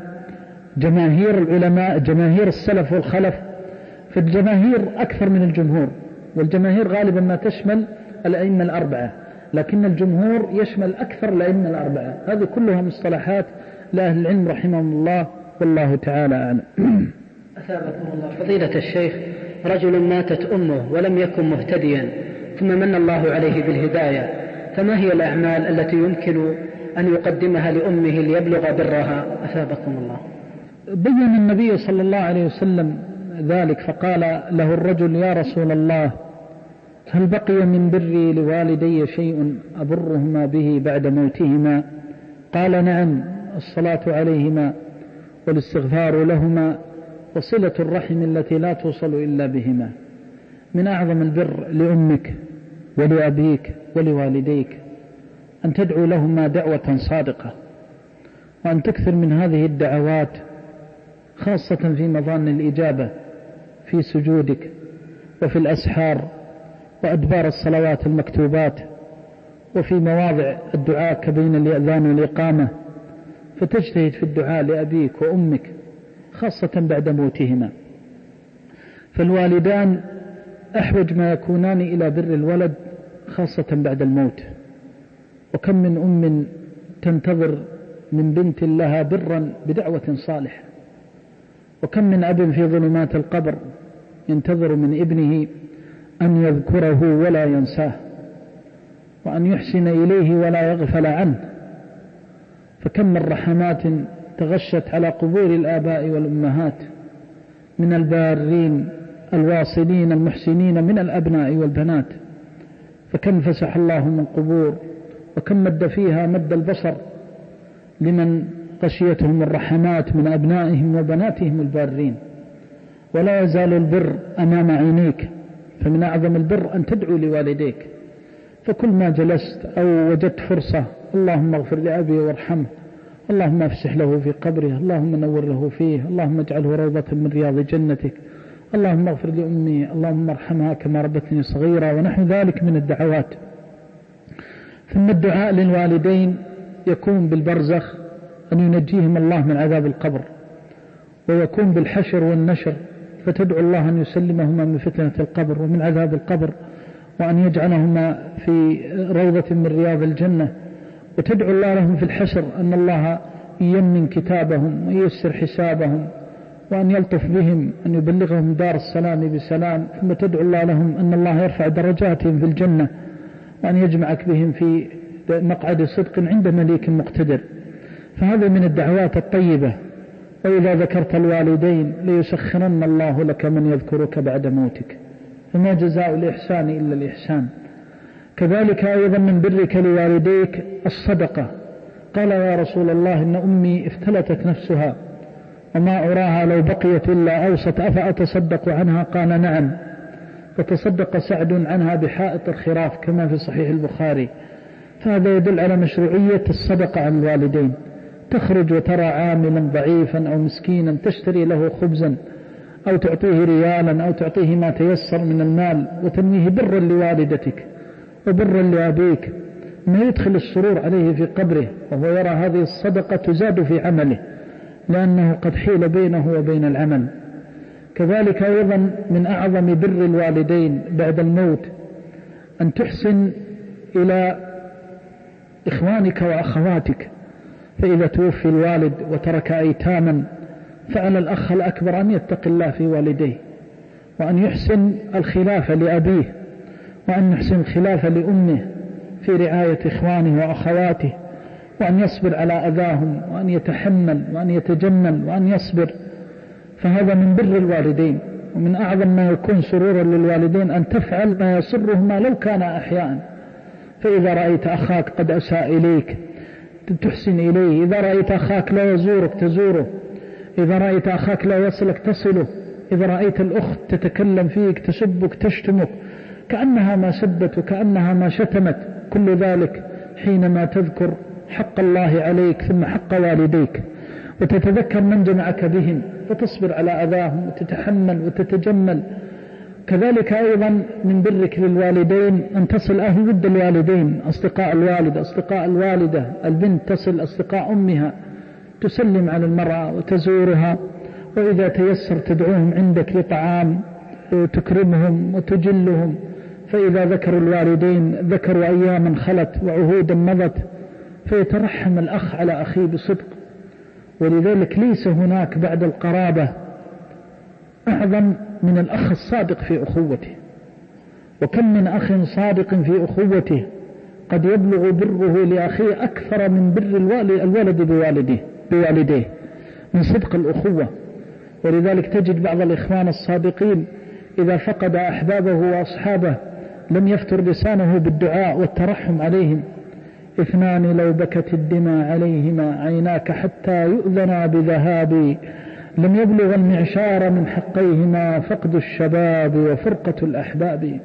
جماهير العلماء، جماهير السلف والخلف. فالجماهير أكثر من الجمهور، والجماهير غالبا ما تشمل الأئمة الأربعة، لكن الجمهور يشمل أكثر الأئمة الأربعة. هذه كلها مصطلحات لأهل العلم رحمهم الله، والله تعالى أعلم. أثابكم الله. فضيلة الشيخ، رجل ماتت أمه ولم يكن مهتديا ثم من الله عليه بالهداية، فما هي الأعمال التي يمكن أن يقدمها لأمه ليبلغ برها؟ أثابكم الله. بين النبي صلى الله عليه وسلم ذلك، فقال له الرجل: يا رسول الله، هل بقي من بري لوالدي شيء أبرهما به بعد موتهما؟ قال: نعم، الصلاة عليهما والاستغفار لهما وصلة الرحم التي لا توصل إلا بهما. من أعظم البر لأمك ولأبيك ولوالديك أن تدعو لهما دعوة صادقة، وأن تكثر من هذه الدعوات، خاصة في مظان الإجابة في سجودك وفي الأسحار وأدبار الصلوات المكتوبات وفي مواضع الدعاء كبين الأذان والإقامة، فتجتهد في الدعاء لأبيك وأمك خاصة بعد موتهما. فالوالدان أحوج ما يكونان إلى بر الولد خاصة بعد الموت. وكم من أم تنتظر من بنت لها برا بدعوة صالحة، وكم من أب في ظلمات القبر ينتظر من ابنه أن يذكره ولا ينساه، وأن يحسن إليه ولا يغفل عنه. فكم من رحمات تغشت على قبور الآباء والأمهات من البارين الواصلين المحسنين من الأبناء والبنات، فكم فسح الله من قبور، وكم مد فيها مد البصر لمن غشيتهم الرحمات من أبنائهم وبناتهم البارين. ولا يزال البر أمام عينيك، فمن أعظم البر أن تدعو لوالديك. فكل ما جلست أو وجدت فرصة: اللهم اغفر لأبي وارحمه، اللهم افسح له في قبره، اللهم نور له فيه، اللهم اجعله روضة من رياض جنتك، اللهم اغفر لأمي، اللهم ارحمها كما ربتني صغيرا، ونحو ذلك من الدعوات. ثم الدعاء للوالدين يكون بالبرزخ أن ينجيهم الله من عذاب القبر، ويكون بالحشر والنشر، فتدعو الله أن يسلمهما من فتنة القبر ومن عذاب القبر، وأن يجعلهما في روضة من رياض الجنة، وتدعو الله لهم في الحشر أن الله يمن كتابهم وييسر حسابهم، وأن يلطف بهم، أن يبلغهم دار السلام بسلام. ثم تدعو الله لهم أن الله يرفع درجاتهم في الجنة، وأن يجمعك بهم في مقعد صدق عند مليك مقتدر. فهذا من الدعوات الطيبة. وإذا ذكرت الوالدين ليسخرن الله لك من يذكرك بعد موتك، فما جزاء الإحسان إلا الإحسان. كذلك أيضا من برك لوالديك الصدقة. قال: يا رسول الله، إن أمي افتلتت نفسها وما أراها لو بقيت إلا أوسط، أفأتصدق عنها؟ قال: نعم. فتصدق سعد عنها بحائط الخراف كما في صحيح البخاري. فهذا يدل على مشروعية الصدقة عن الوالدين. تخرج وترى عاملا ضعيفا أو مسكينا تشتري له خبزا أو تعطيه ريالا أو تعطيه ما تيسر من المال، وتنويه برا لوالدتك وبرا لأبيك، ما يدخل السرور عليه في قبره، وهو يرى هذه الصدقة تزاد في عمله لأنه قد حيل بينه وبين العمل. كذلك أيضا من أعظم بر الوالدين بعد الموت أن تحسن إلى إخوانك وأخواتك. فإذا توفي الوالد وترك أيتاما، فعلى الأخ الأكبر أن يتقي الله في والديه، وأن يحسن الخلافة لأبيه، وأن يحسن الخلافة لأمه في رعاية إخوانه وأخواته، وأن يصبر على أذاهم، وأن يتحمل وأن يتجمل وأن يصبر. فهذا من بر الوالدين. ومن أعظم ما يكون سرورا للوالدين أن تفعل ما يسرهما لو كان أحياء. فإذا رأيت أخاك قد أساء إليك تحسن إليه، إذا رأيت أخاك لا يزورك تزوره، إذا رأيت أخاك لا يصلك تصله، إذا رأيت الأخت تتكلم فيك تسبك تشتمك كأنها ما سبت وكأنها ما شتمت، كل ذلك حينما تذكر حق الله عليك ثم حق والديك، وتتذكر من جمعك بهم وتصبر على أذاهم وتتحمل وتتجمل. كذلك أيضا من برك للوالدين أن تصل أهل ود الوالدين، أصدقاء الوالد، أصدقاء الوالدة، البنت تصل أصدقاء أمها، تسلم على المرأة وتزورها، وإذا تيسر تدعوهم عندك لطعام وتكرمهم وتجلهم، فإذا ذكروا الوالدين ذكروا أياما خلت وعهودا مضت، فيترحم الأخ على أخيه بصدق. ولذلك ليس هناك بعد القرابة أعظم من الأخ الصادق في أخوته. وكم من أخ صادق في أخوته قد يبلغ بره لأخيه أكثر من بر الولد بوالديه من صدق الأخوة. ولذلك تجد بعض الإخوان الصادقين إذا فقد أحبابه وأصحابه لم يفتر لسانه بالدعاء والترحم عليهم. 2 لو بكت الدماء عليهما عيناك حتى يؤذنا بذهابي، لم يبلغ المعشار من حقيهما فقد الشباب وفرقة الأحباب.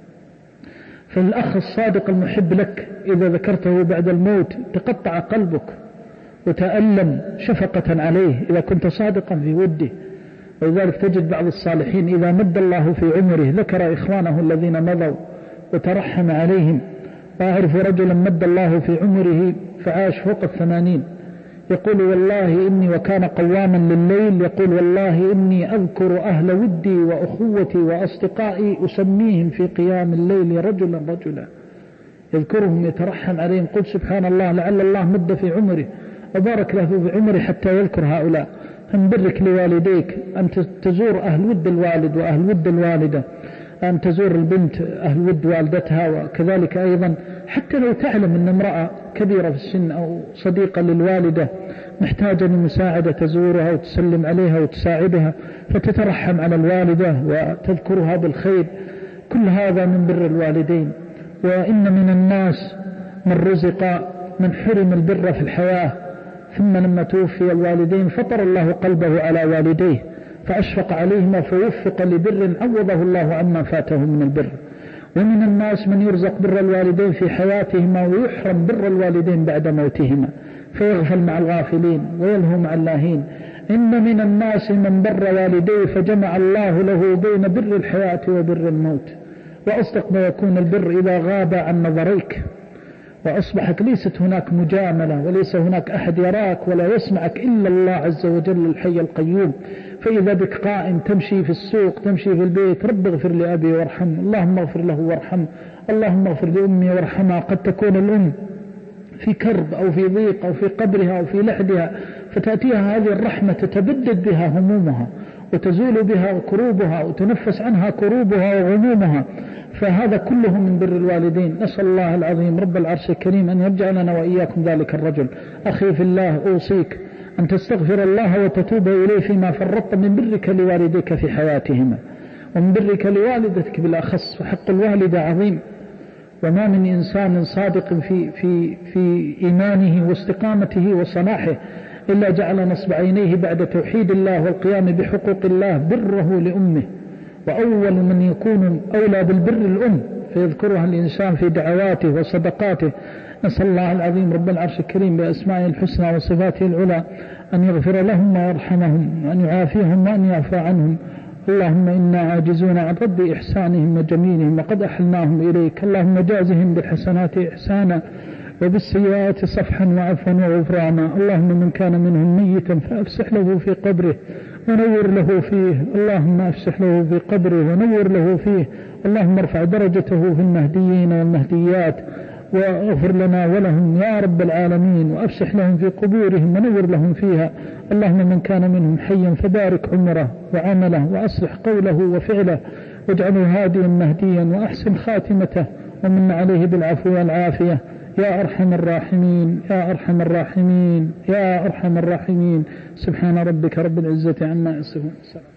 فالأخ الصادق المحب لك إذا ذكرته بعد الموت تقطع قلبك وتألم شفقة عليه إذا كنت صادقا في وده. ولذلك تجد بعض الصالحين إذا مد الله في عمره ذكر إخوانه الذين مضوا وترحم عليهم. وأعرف رجلا مد الله في عمره فعاش فوق 80 يقول والله إني وكان قواما لليل يقول والله إني أذكر أهل ودي وأخوتي وأصدقائي أسميهم في قيام الليل رجلا رجلا يذكرهم يترحم عليهم. قل سبحان الله لعل الله مد في عمره وبارك له في عمره حتى يذكر هؤلاء. من برك لوالديك أن تزور أهل ود الوالد وأهل ود الوالدة، أن تزور البنت أهل ود والدتها، وكذلك أيضا حتى لو تعلم أن امرأة كبيرة في السن أو صديقة للوالدة محتاجة لمساعدة تزورها وتسلم عليها وتساعدها فتترحم على الوالدة وتذكرها بالخير. كل هذا من بر الوالدين. وإن من الناس من حرم البر في الحياة ثم لما توفي الوالدين فطر الله قلبه على والديه فأشفق عليهما فوفق لبر عوضه الله عما فاته من البر. ومن الناس من يرزق بر الوالدين في حياتهما ويحرم بر الوالدين بعد موتهما فيغفل مع الغافلين ويلهو مع اللاهين. إن من الناس من بر والديه فجمع الله له بين بر الحياة وبر الموت. وأصدق ما يكون البر إذا غاب عن نظريك وأصبحت ليست هناك مجاملة وليس هناك أحد يراك ولا يسمعك إلا الله عز وجل الحي القيوم. فإذا بك قائم تمشي في السوق تمشي في البيت رب اغفر لأبي وارحمه، اللهم اغفر له وارحمه، اللهم اغفر لأمي وارحمها. قد تكون الأم في كرب أو في ضيق أو في قبرها أو في لحدها فتأتيها هذه الرحمة تتبدد بها همومها وتزول بها كروبها وتنفس عنها كروبها وغمومها. فهذا كله من بر الوالدين. نسأل الله العظيم رب العرش الكريم أن يجعلنا وإياكم ذلك الرجل. أخي في الله أوصيك أن تستغفر الله وتتوب إليه فيما فرطت من برك لوالديك في حياتهما ومن برك لوالدتك بالأخص. فحق الوالد عظيم. وما من إنسان صادق في إيمانه واستقامته وصلاحه إلا جعل نصب عينيه بعد توحيد الله والقيام بحقوق الله بره لأمه. وأول من يكون أولى بالبر الأم فيذكرها الإنسان في دعواته وصدقاته. نسأل الله العظيم رب العرش الكريم بأسمائه الحسنى وصفاته العلى أن يغفر لهم ويرحمهم وأن يعافيهم وأن يعفى عنهم. اللهم إنا عاجزون عن رد إحسانهم وجميلهم وقد أحلناهم إليك. اللهم جازهم بالحسنات إحسانا وبالسيئات صفحا وعفوا وغفرانا. اللهم من كان منهم ميتا فأفسح له في قبره ونور له فيه. اللهم أفسح له في قبره ونور له فيه. اللهم ارفع درجته في المهديين والمهديات واغفر لنا ولهم يا رب العالمين وأفسح لهم في قبورهم ونور لهم فيها. اللهم من كان منهم حيا فبارك عمره وعمله وأصلح قوله وفعله واجعله هاديا مهديا وأحسن خاتمته ومن عليه بالعفو والعافية يا أرحم الراحمين يا أرحم الراحمين يا أرحم الراحمين. سبحان ربك رب العزة عما يصفون.